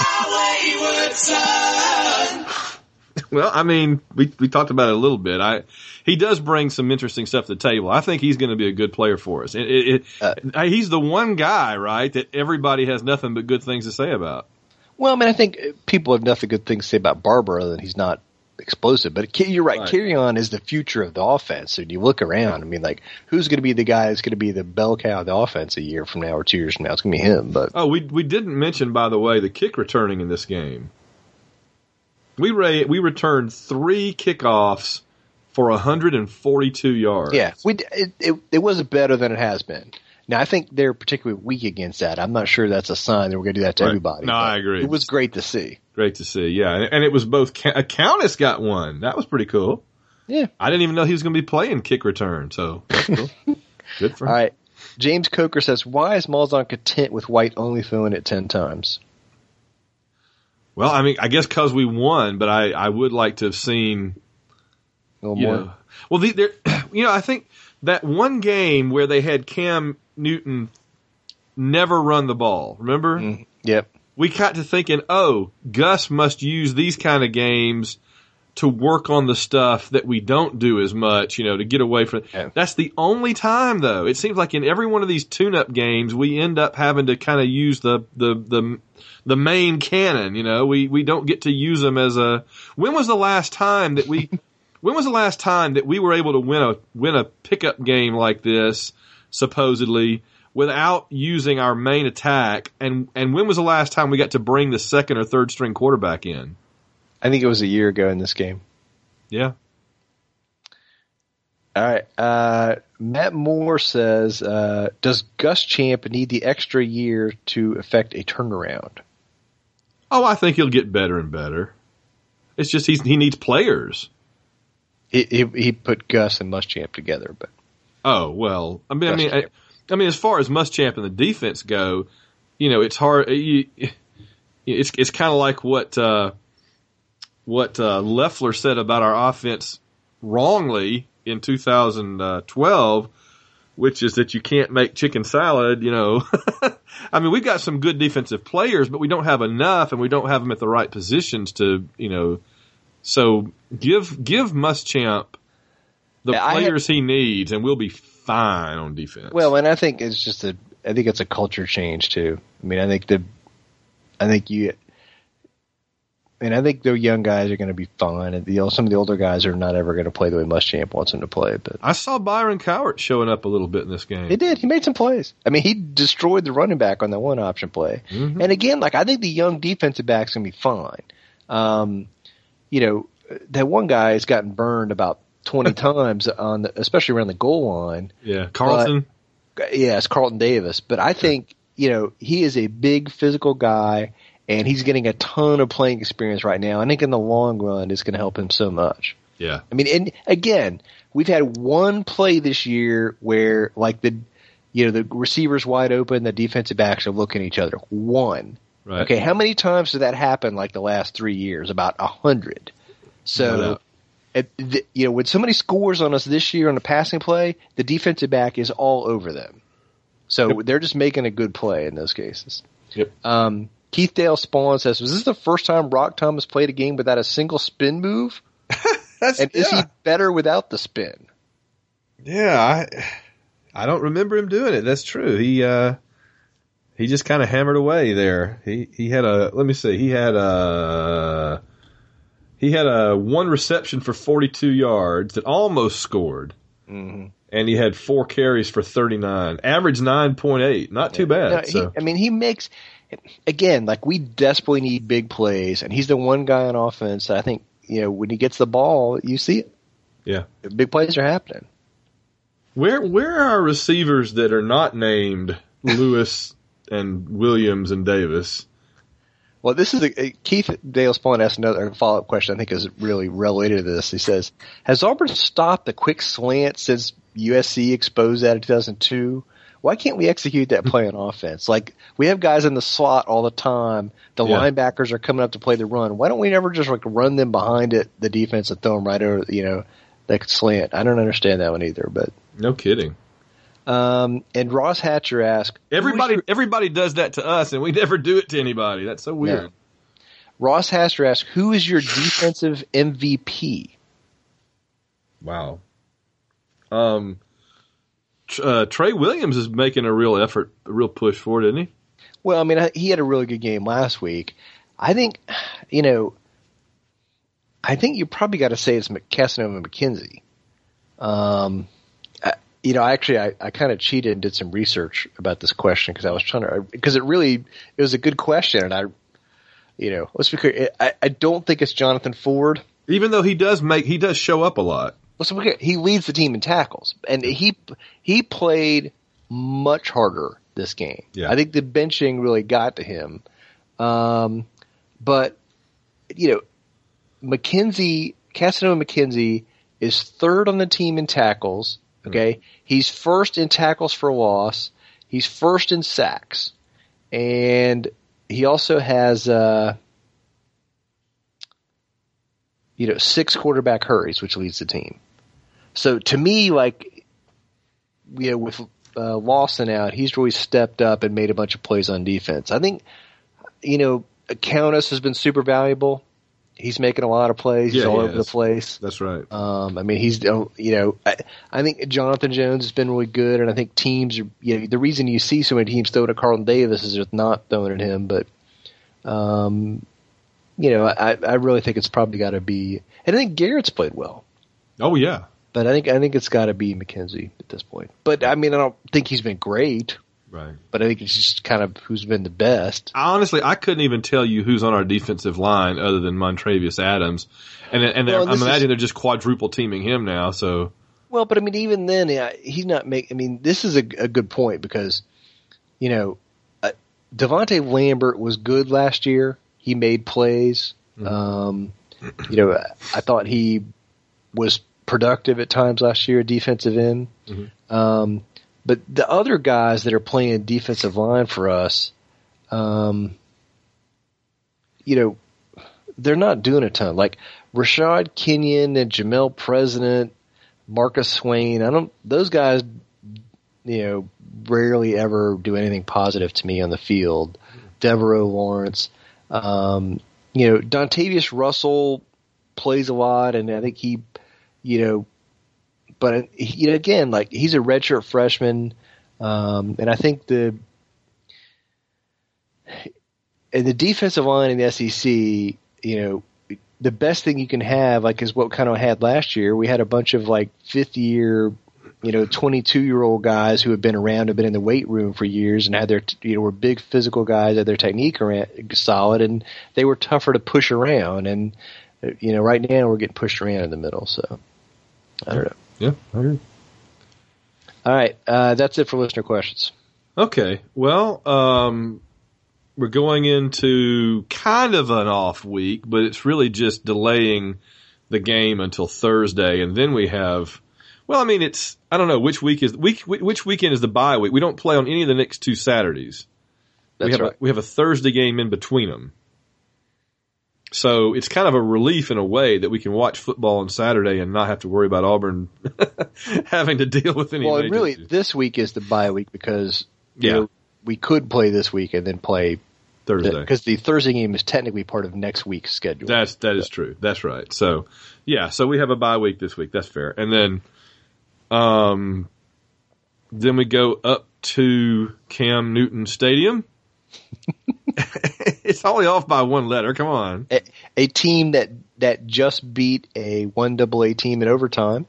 Well, I mean, we we talked about it a little bit. I he does bring some interesting stuff to the table. I think he's going to be a good player for us. It, it, it, uh, he's the one guy, right, that everybody has nothing but good things to say about. Well, I mean, I think people have nothing good things to say about Barber other than he's not explosive. But you're right. Right. Kerryon is the future of the offense. And you look around, I mean, like, who's going to be the guy who's going to be the bell cow of the offense a year from now or two years from now? It's going to be him. But Oh, we we didn't mention, by the way, the kick returning in this game. We ra- we returned three kickoffs for one hundred forty-two yards. yeah, we it, it it was better than it has been. Now, I think they're particularly weak against that. I'm not sure that's a sign that we're going to do that to Right. everybody. No, but I agree. It was great to see. Great to see. Yeah, and, and it was both. A Countess got one. That was pretty cool. Yeah. I didn't even know he was going to be playing kick return. So that's cool. Good for him. All right. James Coker says, why is Malzahn content with White only throwing it ten times? Well, I mean, I guess because we won, but I, I would like to have seen. A little You more. know, well, the, there, you know, I think that one game where they had Cam Newton never run the ball. Remember? Mm, yep. We got to thinking, oh, Gus must use these kind of games to work on the stuff that we don't do as much, you know, to get away from. Yeah. That's the only time, though. It seems like in every one of these tune-up games, we end up having to kind of use the the the the main cannon. You know, we we don't get to use them as a. When was the last time that we? When was the last time that we were able to win a win a pickup game like this, supposedly, without using our main attack? And and when was the last time we got to bring the second or third string quarterback in? I think it was a year ago in this game. Yeah. All right. Uh, Matt Moore says, uh, does Gus Champ need the extra year to effect a turnaround? Oh, I think he'll get better and better. It's just he's, he needs players. He, he he put Gus and Muschamp together, but oh well. I mean, I mean, I, I mean, as far as Muschamp and the defense go, you know, it's hard. You, it's it's kind of like what uh, what uh, Leffler said about our offense wrongly in two thousand twelve, which is that you can't make chicken salad. You know, I mean, we've got some good defensive players, but we don't have enough, and we don't have them at the right positions to, you know. So give give Muschamp the yeah, players had, he needs, and we'll be fine on defense. Well, and I think it's just a I think it's a culture change too. I mean, I think the I think you and I think the young guys are going to be fine, and the some of the older guys are not ever going to play the way Muschamp wants them to play. But I saw Byron Cowart showing up a little bit in this game. He did. He made some plays. I mean, he destroyed the running back on that one option play. Mm-hmm. And again, like I think the young defensive back's going to be fine. Um, You know, that one guy has gotten burned about twenty times on, the, especially around the goal line. Yeah, Carlton. But, yeah, it's Carlton Davis. But I think, you know, he is a big physical guy, and he's getting a ton of playing experience right now. I think in the long run, it's going to help him so much. Yeah. I mean, and again, we've had one play this year where, like, the, you know, the receiver's wide open, the defensive backs are looking at each other. One. Right. Okay, how many times did that happen like the last three years? About a hundred. So, no it, the, you know, when somebody scores on us this year on a passing play, the defensive back is all over them. So yep. They're just making a good play in those cases. Yep. Um, Keith Dale Spawn says, was this the first time Rock Thomas played a game without a single spin move? That's, and yeah. is he better without the spin? Yeah, I I don't remember him doing it. That's true. He uh, he just kind of hammered away there. He he had a let me see. He had a he had a one reception for forty-two yards that almost scored, mm-hmm. and he had four carries for thirty-nine. Average nine point eight. Not too bad. No, so. he, I mean, he makes again like we desperately need big plays, and he's the one guy on offense that I think you know when he gets the ball, you see it. Yeah, big plays are happening. Where where are receivers that are not named Lewis and Williams and Davis? Well, this is a, a Keith Dale Spawn asked another follow up question. I think is really related to this. He says, "Has Auburn stopped the quick slant since U S C exposed that in two thousand two? Why can't we execute that play on offense? Like we have guys in the slot all the time. The yeah. linebackers are coming up to play the run. Why don't we never just like run them behind it, the defense, and throw them right over? You know, that slant. I don't understand that one either, but." No kidding. Um, and Ross Hatcher asked, everybody, your... everybody does that to us, and we never do it to anybody. That's so weird. No. Ross Hatcher asked, who is your defensive M V P? Wow. Um, uh, Trey Williams is making a real effort, a real push for it, isn't he? Well, I mean, he had a really good game last week. I think, you know, I think you probably got to say it's Casanova McKenzie. Um, I, you know, actually, I, I kind of cheated and did some research about this question because I was trying to, because it really, it was a good question, and I, you know, let's be clear, I, I don't think it's Jonathan Ford. Even though he does make, he does show up a lot. Let's be clear, he leads the team in tackles, and he he played much harder this game. Yeah. I think the benching really got to him, um, but you know, McKenzie, Casanova McKenzie. Is third on the team in tackles. Okay, he's first in tackles for loss. He's first in sacks, and he also has, uh, you know, six quarterback hurries, which leads the team. So to me, like, you know, with uh, Lawson out, he's really stepped up and made a bunch of plays on defense. I think, you know, Countess has been super valuable. He's making a lot of plays. He's yeah, all he over is. the place. That's right. Um, I mean, he's, you know, I, I think Jonathan Jones has been really good, and I think teams are, you know, the reason you see so many teams throwing at Carlton Davis is just not throwing at him, but, um, you know, I, I really think it's probably got to be, and I think Garrett's played well. Oh, yeah. But I think, I think it's got to be McKenzie at this point. But, I mean, I don't think he's been great. Right. But I think it's just kind of who's been the best. Honestly, I couldn't even tell you who's on our defensive line other than Montravius Adams. And and well, I'm imagining is, they're just quadruple teaming him now. So Well, but I mean, even then, yeah, he's not making. I mean, this is a, a good point because, you know, uh, Devontae Lambert was good last year. He made plays. Mm-hmm. Um, you know, I thought he was productive at times last year, defensive end. Mm-hmm. Um, but the other guys that are playing defensive line for us, um, you know, they're not doing a ton. Like Rashad Kenyon and Jamel President, Marcus Swain, I don't. Those guys, you know, rarely ever do anything positive to me on the field. Devereaux Lawrence, um, you know, Dontavius Russell plays a lot, and I think he, you know, but you know, again, like he's a redshirt freshman, um, and I think the and the defensive line in the S E C, you know. The best thing you can have, like, is what kind of had last year. We had a bunch of like fifth year, you know, twenty-two year old guys who have been around, have been in the weight room for years, and had their, you know, were big physical guys, had their technique around, solid, and they were tougher to push around. And you know, right now we're getting pushed around in the middle. So I don't know. Yeah, I agree. All right, uh, that's it for listener questions. Okay, well, um, we're going into kind of an off week, but it's really just delaying the game until Thursday, and then we have. Well, I mean, it's I don't know which week is week which weekend is the bye week. We don't play on any of the next two Saturdays. That's we have right. a, we have a Thursday game in between them, so it's kind of a relief in a way that we can watch football on Saturday and not have to worry about Auburn having to deal with any. Well, major really, issues. this week is the bye week because you Yeah. know, we could play this week and then play Thursday, because the Thursday game is technically part of next week's schedule. That's that is true. That's right. So, yeah. So we have a bye week this week. That's fair. And then, um, then we go up to Cam Newton Stadium. It's only off by one letter. Come on. A, a team that that just beat a one double A team in overtime.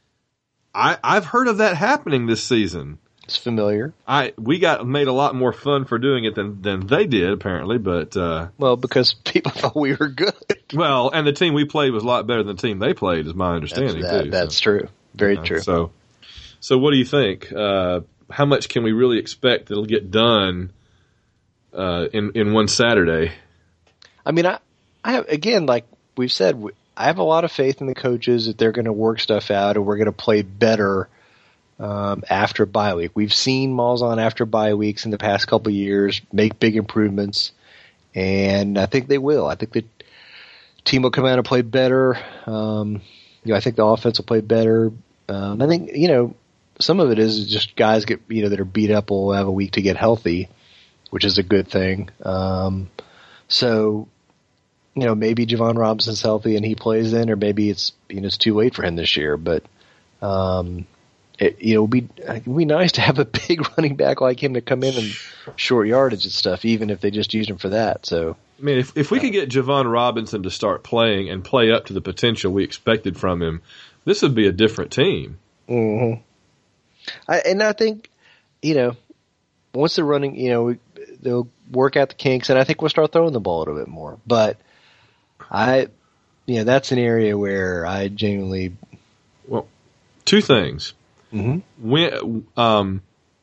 I I've heard of that happening this season. It's familiar. I we got made a lot more fun for doing it than than they did apparently, but uh, Well, because people thought we were good. well, and the team we played was a lot better than the team they played, is my understanding That's, that, too. that's so, true. Very uh, true. So, so what do you think? Uh, how much can we really expect that'll get done uh, in in one Saturday? I mean, I, I have again, like we've said, I have a lot of faith in the coaches that they're going to work stuff out, and we're going to play better. Um, after bye week, we've seen Malzahn after bye weeks in the past couple of years make big improvements, and I think they will. I think the team will come out and play better. Um, you know, I think the offense will play better. Um, I think you know some of it is just guys get you know that are beat up will have a week to get healthy, which is a good thing. Um, so you know maybe Javon Robinson's healthy and he plays then, or maybe it's you know it's too late for him this year, but. Um, It, you know, it'd be, it'd be nice to have a big running back like him to come in and short yardage and stuff, even if they just use him for that. So, I mean, if if we could get Javon Robinson to start playing and play up to the potential we expected from him, this would be a different team. mm-hmm. I, and I think, you know, once they're running, you know, we, they'll work out the kinks, and I think we'll start throwing the ball a little bit more. But I, you know, that's an area where I genuinely. Well, two things. Mm-hmm. When, um,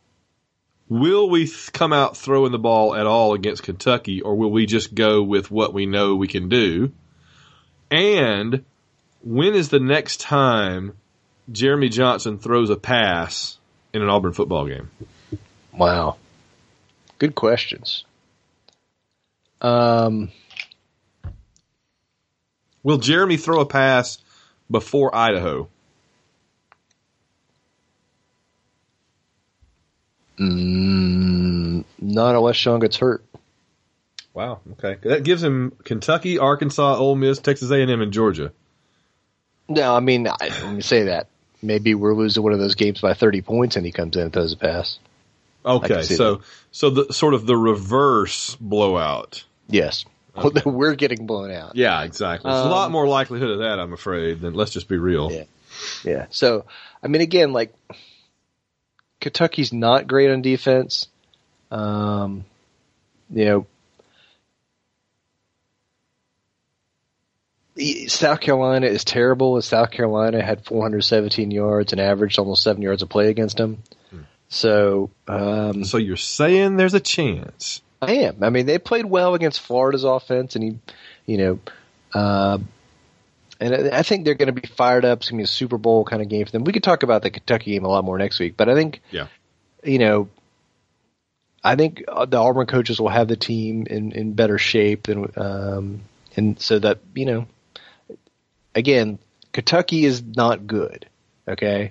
will we th- come out throwing the ball at all against Kentucky, or will we just go with what we know we can do? And when is the next time Jeremy Johnson throws a pass in an Auburn football game? Wow. Good questions. Um, will Jeremy throw a pass before Idaho? Mm, not unless Sean gets hurt. Wow. Okay, that gives him Kentucky, Arkansas, Ole Miss, Texas A and M, and Georgia. No, I mean, I, let me say that. Maybe we're losing one of those games by thirty points, and he comes in and throws a pass. Okay, so that. so the sort of the reverse blowout. Yes, okay. We're getting blown out. Yeah, exactly. There's um, a lot more likelihood of that, I'm afraid. Than let's just be real. Yeah, yeah. So, I mean, again, like. Kentucky's not great on defense. Um, you know, South Carolina is terrible. South Carolina had four hundred seventeen yards and averaged almost seven yards a play against them. Hmm. So, um, so you're saying there's a chance? I am. I mean, they played well against Florida's offense, and he, you know, uh, and I think they're going to be fired up. It's going to be a Super Bowl kind of game for them. We could talk about the Kentucky game a lot more next week, but I think, yeah, you know, I think the Auburn coaches will have the team in, in better shape than, um, and so that, you know, again, Kentucky is not good. Okay.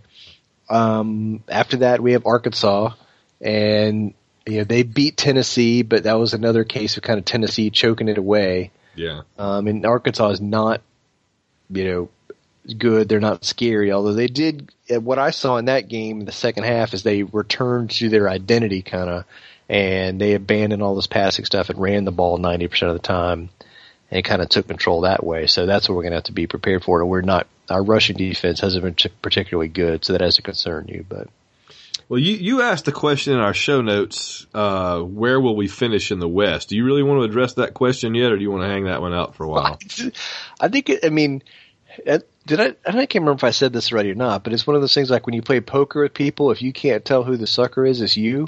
Um, after that, we have Arkansas, and you know, they beat Tennessee, but that was another case of kind of Tennessee choking it away. Yeah. Um, and Arkansas is not, you know, good. They're not scary, although they did, what I saw in that game in the second half is they returned to their identity kind of, and they abandoned all this passing stuff and ran the ball ninety percent of the time and kind of took control that way. So that's what we're going to have to be prepared for. And we're not, our rushing defense hasn't been particularly good, so that has to concern you, but. Well, you, you asked the question in our show notes, uh, where will we finish in the West? Do you really want to address that question yet, or do you want to hang that one out for a while? I think, it, I mean, did I, I can't remember if I said this already or not, but it's one of those things like when you play poker with people, if you can't tell who the sucker is, it's you.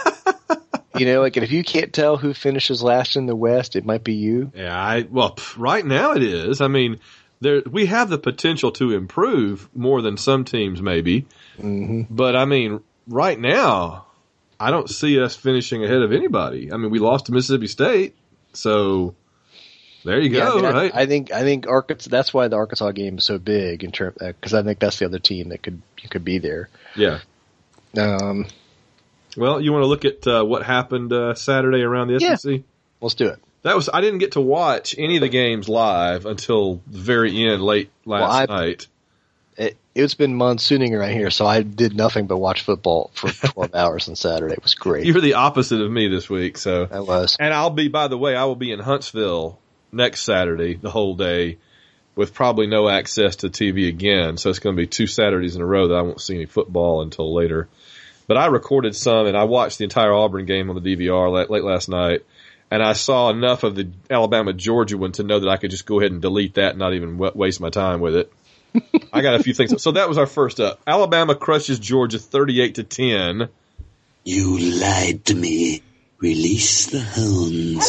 You know, like if you can't tell who finishes last in the West, it might be you. Yeah, I, well, right now it is. I mean, there, we have the potential to improve more than some teams maybe, mm-hmm. but I mean, right now, I don't see us finishing ahead of anybody. I mean, we lost to Mississippi State, so there you go. Yeah, I mean, right? I, I think I think Arkansas. That's why the Arkansas game is so big in term because I think that's the other team that could could be there. Yeah. Um. Well, you want to look at uh, what happened uh, Saturday around the S E C? Yeah. Let's do it. That was I didn't get to watch any of the games live until the very end, late last well, I, night. It, it's been monsooning around here, so I did nothing but watch football for twelve hours on Saturday. It was great. You're the opposite of me this week, so I was. And I'll be, by the way, I will be in Huntsville next Saturday, the whole day, with probably no access to T V again. So it's going to be two Saturdays in a row that I won't see any football until later. But I recorded some, and I watched the entire Auburn game on the D V R late, late last night, and I saw enough of the Alabama-Georgia one to know that I could just go ahead and delete that and not even w- waste my time with it. I got a few things. So that was our first up. Alabama crushes Georgia thirty-eight to ten. You lied to me. Release the hounds.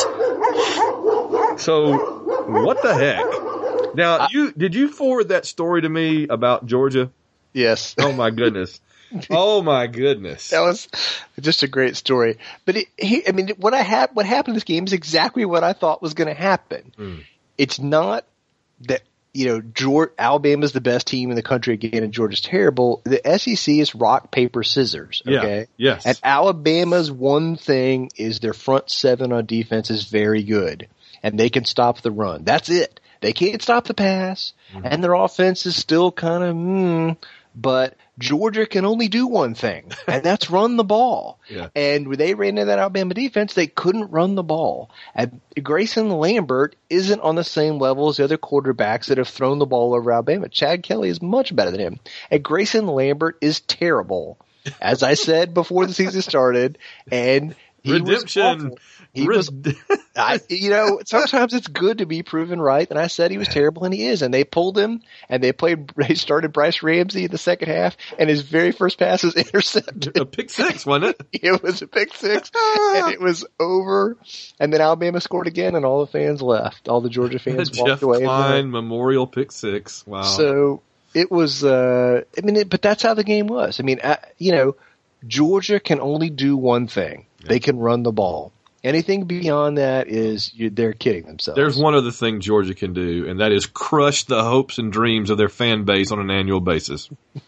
So, what the heck? Now, you did you forward that story to me about Georgia? Yes. Oh, my goodness. Oh my goodness! That was just a great story. But it, he, I mean, what I had, what happened in this game is exactly what I thought was going to happen. Mm. It's not that you know Georgia, Alabama's the best team in the country again, and Georgia's terrible. The S E C is rock paper scissors. Okay. Yeah. Yes. And Alabama's one thing is their front seven on defense is very good, and they can stop the run. That's it. They can't stop the pass, mm. and their offense is still kind of. Mm, But Georgia can only do one thing, and that's run the ball. Yeah. And when they ran into that Alabama defense, they couldn't run the ball. And Grayson Lambert isn't on the same level as the other quarterbacks that have thrown the ball over Alabama. Chad Kelly is much better than him. And Grayson Lambert is terrible, as I said before the season started. And he Redemption. Was He was, I, you know, sometimes it's good to be proven right, and I said he was terrible, and he is. And they pulled him, and they played. They started Bryce Ramsey in the second half, and his very first pass was intercepted. A pick six, wasn't it? It was a pick six, and it was over. And then Alabama scored again, and all the fans left. All the Georgia fans the walked Jeff away. Klein Memorial pick six. Wow. So it was. Uh, I mean, it, but that's how the game was. I mean, I, you know, Georgia can only do one thing. Yeah. They can run the ball. Anything beyond that is you, they're kidding themselves. There's one other thing Georgia can do, and that is crush the hopes and dreams of their fan base on an annual basis.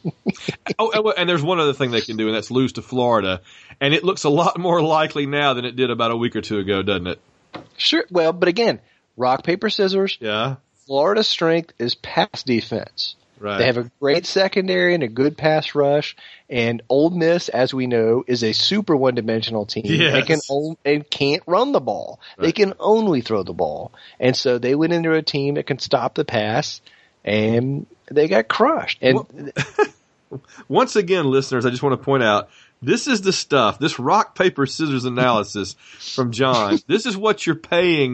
oh, and there's one other thing they can do, and that's lose to Florida. And it looks a lot more likely now than it did about a week or two ago, doesn't it? Sure. Well, but again, rock, paper, scissors. Yeah. Florida's strength is pass defense. Right. They have a great secondary and a good pass rush. And Ole Miss, as we know, is a super one-dimensional team. Yes. They can own, and can't run the ball. Right. They can only throw the ball. And so they went into a team that can stop the pass, and they got crushed. And well, once again, listeners, I just want to point out, this is the stuff, this rock, paper, scissors analysis from John. This is what you're paying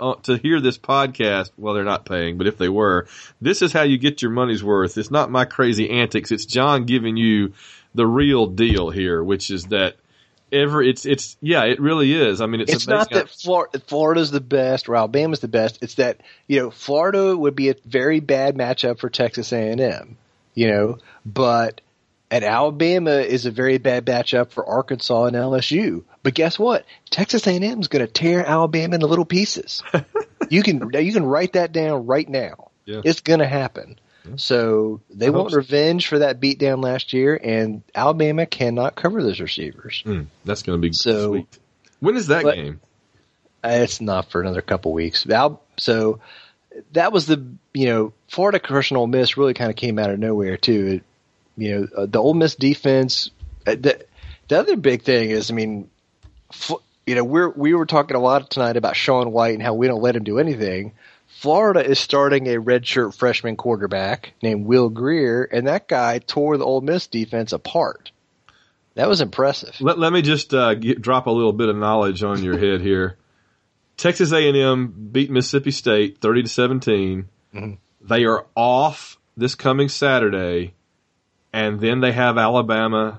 uh, to hear this podcast, well, they're not paying, but if they were, this is how you get your money's worth. It's not my crazy antics. It's John giving you the real deal here, which is that every, it's, it's, yeah, it really is. I mean, it's, it's not that Flor- Florida's the best or Alabama's the best. It's that, you know, Florida would be a very bad matchup for Texas A and M, you know, but and Alabama is a very bad matchup for Arkansas and L S U. But guess what? Texas A and M is going to tear Alabama into little pieces. you can you can write that down right now. Yeah. It's going to happen. Yeah. So they I want so. revenge for that beatdown last year, and Alabama cannot cover those receivers. Mm, that's going to be so, sweet. When is that but, game? It's not for another couple weeks. So that was the, you know, Florida crushing Ole Miss really kind of came out of nowhere too. It, You know, uh, the Ole Miss defense. Uh, the, the other big thing is, I mean, f- you know, we're we were talking a lot tonight about Sean White and how we don't let him do anything. Florida is starting a redshirt freshman quarterback named Will Grier, and that guy tore the Ole Miss defense apart. That was impressive. Let, let me just uh, get, drop a little bit of knowledge on your head here. Texas A and M beat Mississippi State thirty to seventeen. Mm-hmm. They are off this coming Saturday. And then they have Alabama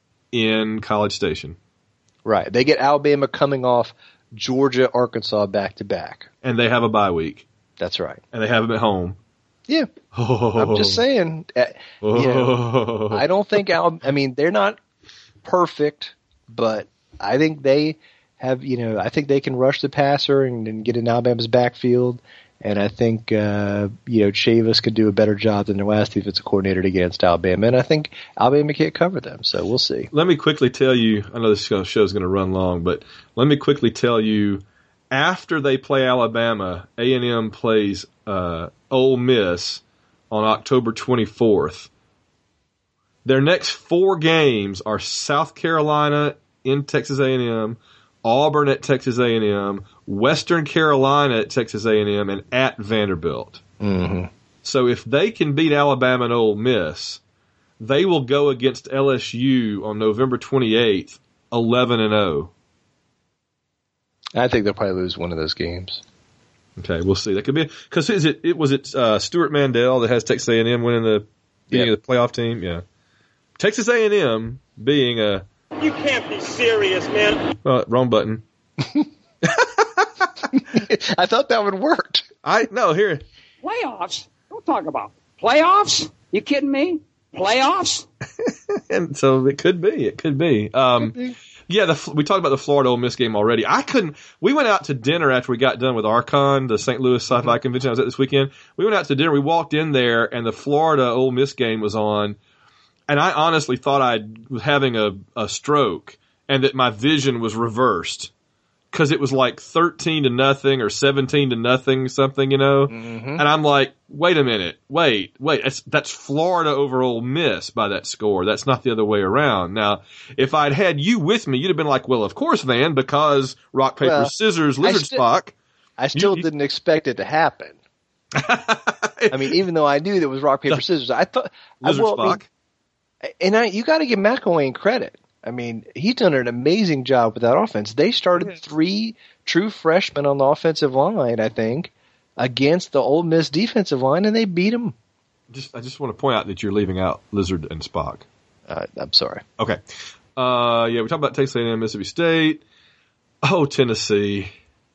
in College Station. Right. They get Alabama coming off Georgia, Arkansas back to back. And they have a bye week. That's right. And they have them at home. Yeah. Oh. I'm just saying. Uh, oh. You know, I don't think Al- I mean, they're not perfect, but I think they have, you know, I think they can rush the passer and, and get in Alabama's backfield. And I think, uh, you know, Chavis could do a better job than their last defensive coordinator against Alabama. And I think Alabama can't cover them. So we'll see. Let me quickly tell you, I know this show is going to run long, but let me quickly tell you, after they play Alabama, A and M plays uh, Ole Miss on October twenty-fourth. Their next four games are South Carolina in Texas A and M, Auburn at Texas A and M, Western Carolina at Texas A and M, and at Vanderbilt. Mm-hmm. So if they can beat Alabama and Ole Miss, they will go against L S U on November twenty-eighth, eleven and oh. I think they'll probably lose one of those games. Okay, we'll see. That could be because is it? It was it uh, Stuart Mandel that has Texas A and M winning the being yep. of the playoff team. Yeah, Texas A and M being a. You can't be serious, man. Well, wrong button. I thought that would work. I no here. Playoffs? Don't talk about playoffs. You kidding me? Playoffs? And so it could be. It could be. Um, could be. Yeah, the, we talked about the Florida Ole Miss game already. I couldn't. We went out to dinner after we got done with Archon, the Saint Louis Sci-Fi mm-hmm. convention I was at this weekend. We went out to dinner. We walked in there, and the Florida Ole Miss game was on. And I honestly thought I was having a, a stroke and that my vision was reversed because it was like thirteen to nothing or seventeen to nothing, something, you know. Mm-hmm. And I'm like, wait a minute, wait, wait, that's, that's Florida over Ole Miss by that score. That's not the other way around. Now, if I'd had you with me, you'd have been like, well, of course, Van, because rock, paper, well, scissors, lizard I sti- Spock. I still you, didn't you, expect it to happen. I mean, even though I knew that was rock, paper, scissors, I thought lizard I, well, Spock. I mean, and I, you got to give McElwain credit. I mean, he's done an amazing job with that offense. They started three true freshmen on the offensive line, I think, against the Ole Miss defensive line, and they beat them. Just, I just want to point out that you're leaving out Lizard and Spock. Uh, I'm sorry. Okay. Uh, yeah, we talked about Texas A and M, Mississippi State. Oh, Tennessee.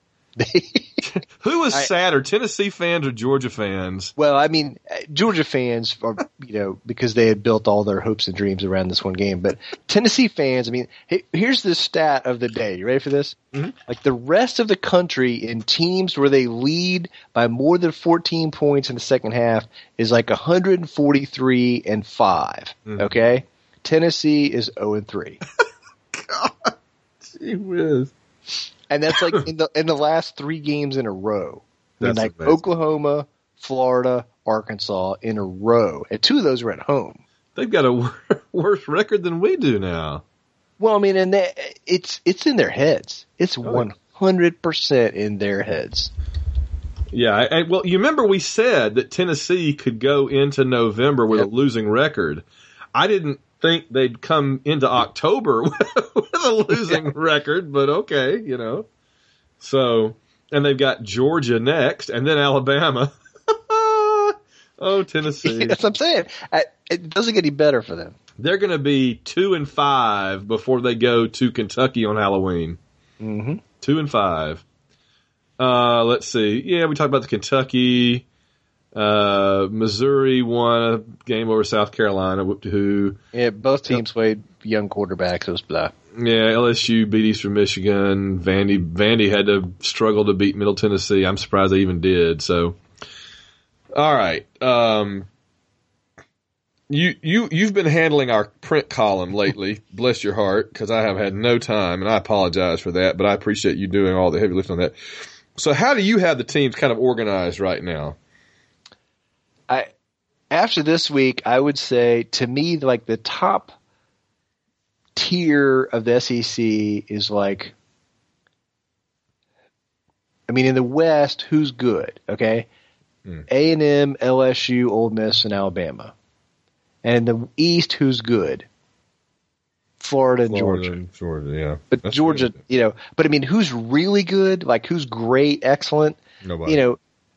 Who was I, sadder, Tennessee fans or Georgia fans? Well, I mean, Georgia fans are, you know, because they had built all their hopes and dreams around this one game. But Tennessee fans, I mean, hey, here's the stat of the day. You ready for this? Mm-hmm. Like the rest of the country in teams where they lead by more than fourteen points in the second half is like one forty-three and five. Mm-hmm. Okay? Tennessee is oh and three. God, gee whiz. And that's like in the in the last three games in a row. I mean, like amazing. Oklahoma, Florida, Arkansas in a row. And two of those were at home. They've got a wor- worse record than we do now. Well, I mean, and they, it's it's in their heads. It's one hundred percent in their heads. Yeah. I, I, well, you remember we said that Tennessee could go into November with yep. a losing record. I didn't think they'd come into October with a losing yeah. record, but okay, you know. So, And they've got Georgia next, and then Alabama. Oh, Tennessee. That's what I'm saying. I, it doesn't get any better for them. They're going to be two and five before they go to Kentucky on Halloween. Mm-hmm. Two and five. Uh, let's see. Yeah, we talked about the Kentucky. Uh, Missouri won a game over South Carolina. Who? Yeah, both teams played young quarterbacks. It was blah. Yeah, L S U beat Eastern Michigan. Vandy Vandy had to struggle to beat Middle Tennessee. I'm surprised they even did. So, all right. Um, you you you've been handling our print column lately. Bless your heart, because I have had no time, and I apologize for that. But I appreciate you doing all the heavy lifting on that. So, how do you have the teams kind of organized right now? I after this week, I would say to me, like the top tier of the S E C is like, I mean, in the West, who's good? Okay, hmm. A and M, L S U, Ole Miss, and Alabama. And in the East, who's good? Florida and Florida Georgia. And Georgia, yeah. But That's Georgia, good. you know, but I mean, who's really good? Like, who's great, excellent? Nobody. You know,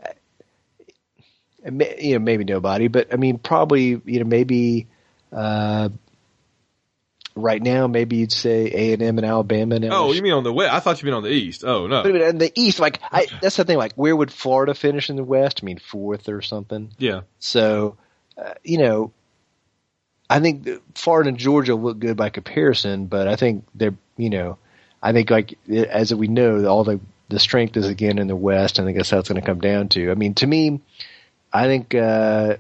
you know, maybe nobody, but I mean, probably, you know, maybe uh, right now, maybe you'd say A and M and Alabama. And oh, you mean on the West? I thought you meant on the East. Oh, no. But in the East, like, I, that's the thing. Like, where would Florida finish in the West? I mean, fourth or something. Yeah. So, uh, you know, I think Florida and Georgia look good by comparison, but I think they're, you know, I think like as we know, all the the strength is again in the West, and I guess that's going to come down to. I mean, to me, I think uh,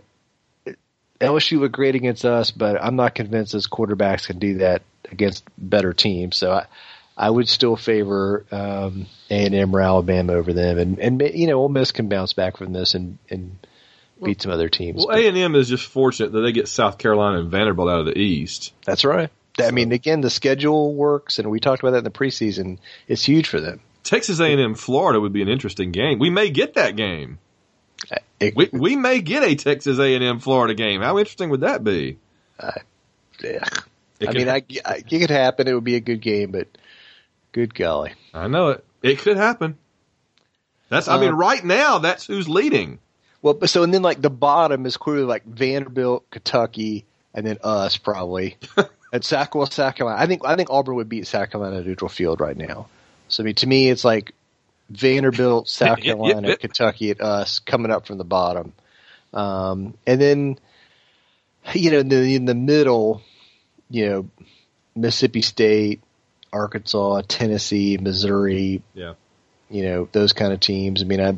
L S U looked great against us, but I'm not convinced those quarterbacks can do that against better teams. So I, I would still favor um, A and M or Alabama over them, and and you know, Ole Miss can bounce back from this and and. beat some other teams. Well, A and M is just fortunate that they get South Carolina and Vanderbilt out of the East. That's right. So. I mean, again, the schedule works, and we talked about that in the preseason. It's huge for them. Texas A and M Florida would be an interesting game. We may get that game. It, we we may get a Texas A and M Florida game. How interesting would that be? Uh, yeah. I mean, I, I, it could happen. It would be a good game, but good golly. I know it. It could happen. That's. I um, mean, right now, that's who's leading. Well, so and then like the bottom is clearly like Vanderbilt, Kentucky, and then us probably. At Sac, well, South Carolina. I think I think Auburn would beat South Carolina at neutral field right now. So I mean, to me, it's like Vanderbilt, South Carolina, yep, yep. Kentucky at us coming up from the bottom, um, and then you know in the, in the middle, you know, Mississippi State, Arkansas, Tennessee, Missouri. Yeah. You know, those kind of teams. I mean, I.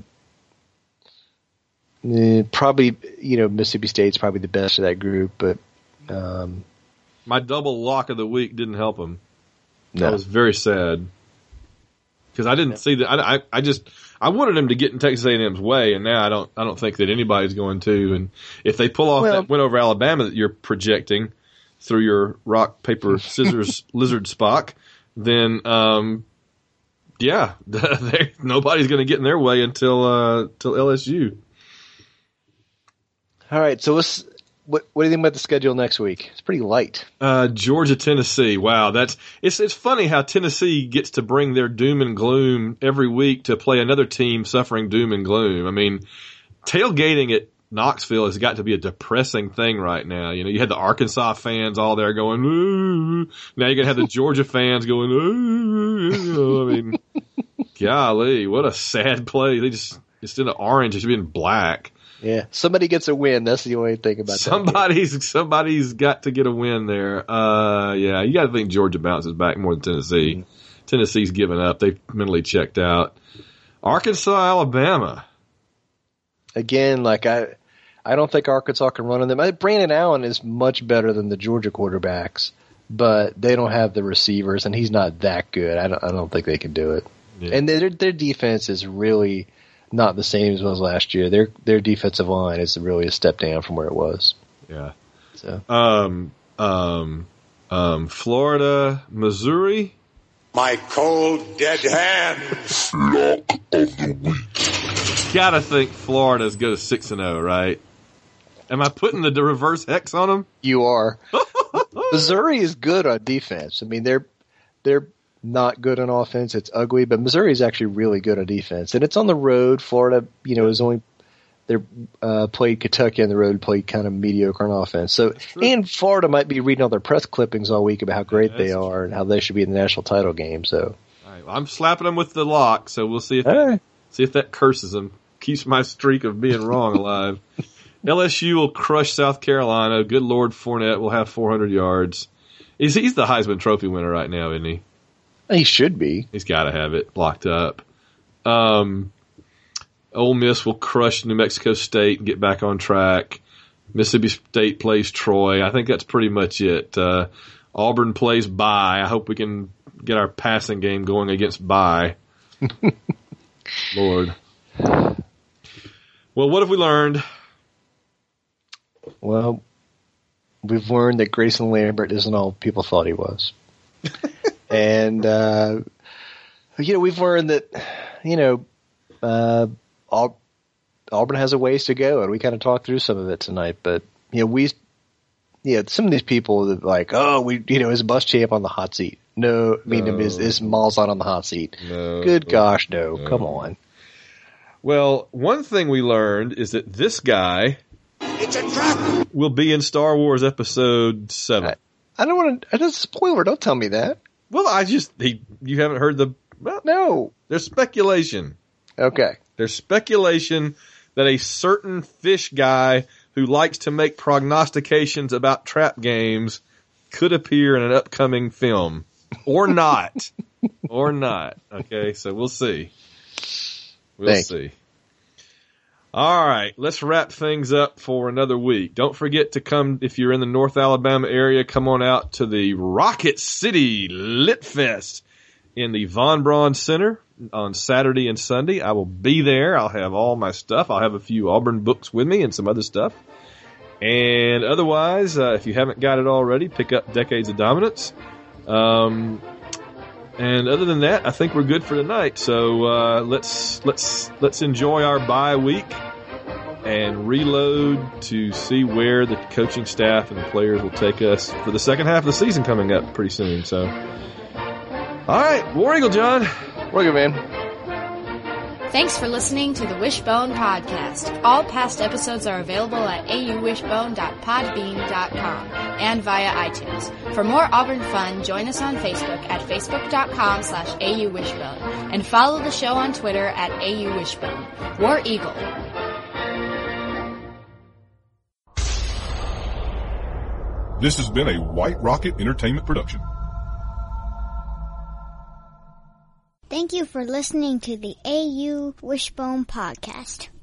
Uh, probably, you know, Mississippi State's probably the best of that group, but um, my double lock of the week didn't help him. No. I was very sad because I didn't no. see that. I, I, I just I wanted him to get in Texas A and M's way, and now I don't. I don't think that anybody's going to. And if they pull off well, that win over Alabama that you're projecting through your rock paper scissors lizard Spock, then um, yeah, nobody's going to get in their way until uh, until L S U. All right, so let's, what what do you think about the schedule next week? It's pretty light. Uh, Georgia, Tennessee. Wow, that's it's it's funny how Tennessee gets to bring their doom and gloom every week to play another team suffering doom and gloom. I mean, tailgating at Knoxville has got to be a depressing thing right now. You know, you had the Arkansas fans all there going, ooh. Now you're gonna have the Georgia fans going, ooh. I mean, golly, what a sad play. They just instead of orange, it should be in black. Yeah, somebody gets a win. That's the only thing about somebody's, that. Somebody's got to get a win there. Uh, yeah, you got to think Georgia bounces back more than Tennessee. Mm-hmm. Tennessee's given up. They've mentally checked out. Arkansas, Alabama. Again, like I, I don't think Arkansas can run on them. Brandon Allen is much better than the Georgia quarterbacks, but they don't have the receivers, and he's not that good. I don't, I don't think they can do it. Yeah. And their their defense is really not the same as it was last year. Their their defensive line is really a step down from where it was. Yeah. So um um um Florida, Missouri. My cold dead hands. Lock of the week. Gotta think Florida's go to six and zero, right? Am I putting the reverse hex on them? You are. Missouri is good on defense. I mean, they're they're not good on offense. It's ugly, but Missouri is actually really good on defense. And it's on the road. Florida, you know, is only they uh, played Kentucky on the road, played kind of mediocre on offense. So, and Florida might be reading all their press clippings all week about how great yeah, they are true. and how they should be in the national title game. So, all right, well, I'm slapping them with the lock. So we'll see if all that, right. see if that curses them, keeps my streak of being wrong alive. L S U will crush South Carolina. Good Lord, Fournette will have four hundred yards. He's, he's the Heisman Trophy winner right now, isn't he? He should be. He's got to have it locked up. Um, Ole Miss will crush New Mexico State and get back on track. Mississippi State plays Troy. I think that's pretty much it. Uh, Auburn plays Bye. I hope we can get our passing game going against Bye. Lord. Well, what have we learned? Well, we've learned that Grayson Lambert isn't all people thought he was. and, uh, you know, we've learned that, you know, uh, Aub- Auburn has a ways to go, and we kind of talked through some of it tonight. But, you know, we, yeah, some of these people that like, oh, we, you know, is Muschamp on the hot seat? No, I mean, No. is, is Malzahn on the hot seat? No. Good gosh, no. No. Come on. Well, one thing we learned is that this guy It's a trap! will be in Star Wars Episode seven. I, I don't want to, I just spoiler, don't tell me that. Well, I just, he, you haven't heard the, well, No. there's speculation. Okay. There's speculation that a certain fish guy who likes to make prognostications about trap games could appear in an upcoming film. Or not. or not. Okay, so we'll see. We'll Thank see. All right, let's wrap things up for another week. Don't forget to come, if you're in the North Alabama area, come on out to the Rocket City Lit Fest in the Von Braun Center on Saturday and Sunday. I will be there. I'll have all my stuff. I'll have a few Auburn books with me and some other stuff. And otherwise, uh, if you haven't got it already, pick up Decades of Dominance. Um, and other than that, I think we're good for tonight. So uh, let's let's let's enjoy our bye week and reload to see where the coaching staff and the players will take us for the second half of the season coming up pretty soon. So, all right, War Eagle John. We're good, man. Thanks for listening to the Wishbone Podcast. All past episodes are available at a u wishbone dot podbean dot com and via iTunes. For more Auburn fun, join us on Facebook at facebook dot com slash a u wishbone and follow the show on Twitter at a u wishbone. War Eagle. This has been a White Rocket Entertainment production. Thank you for listening to the A U Wishbone Podcast.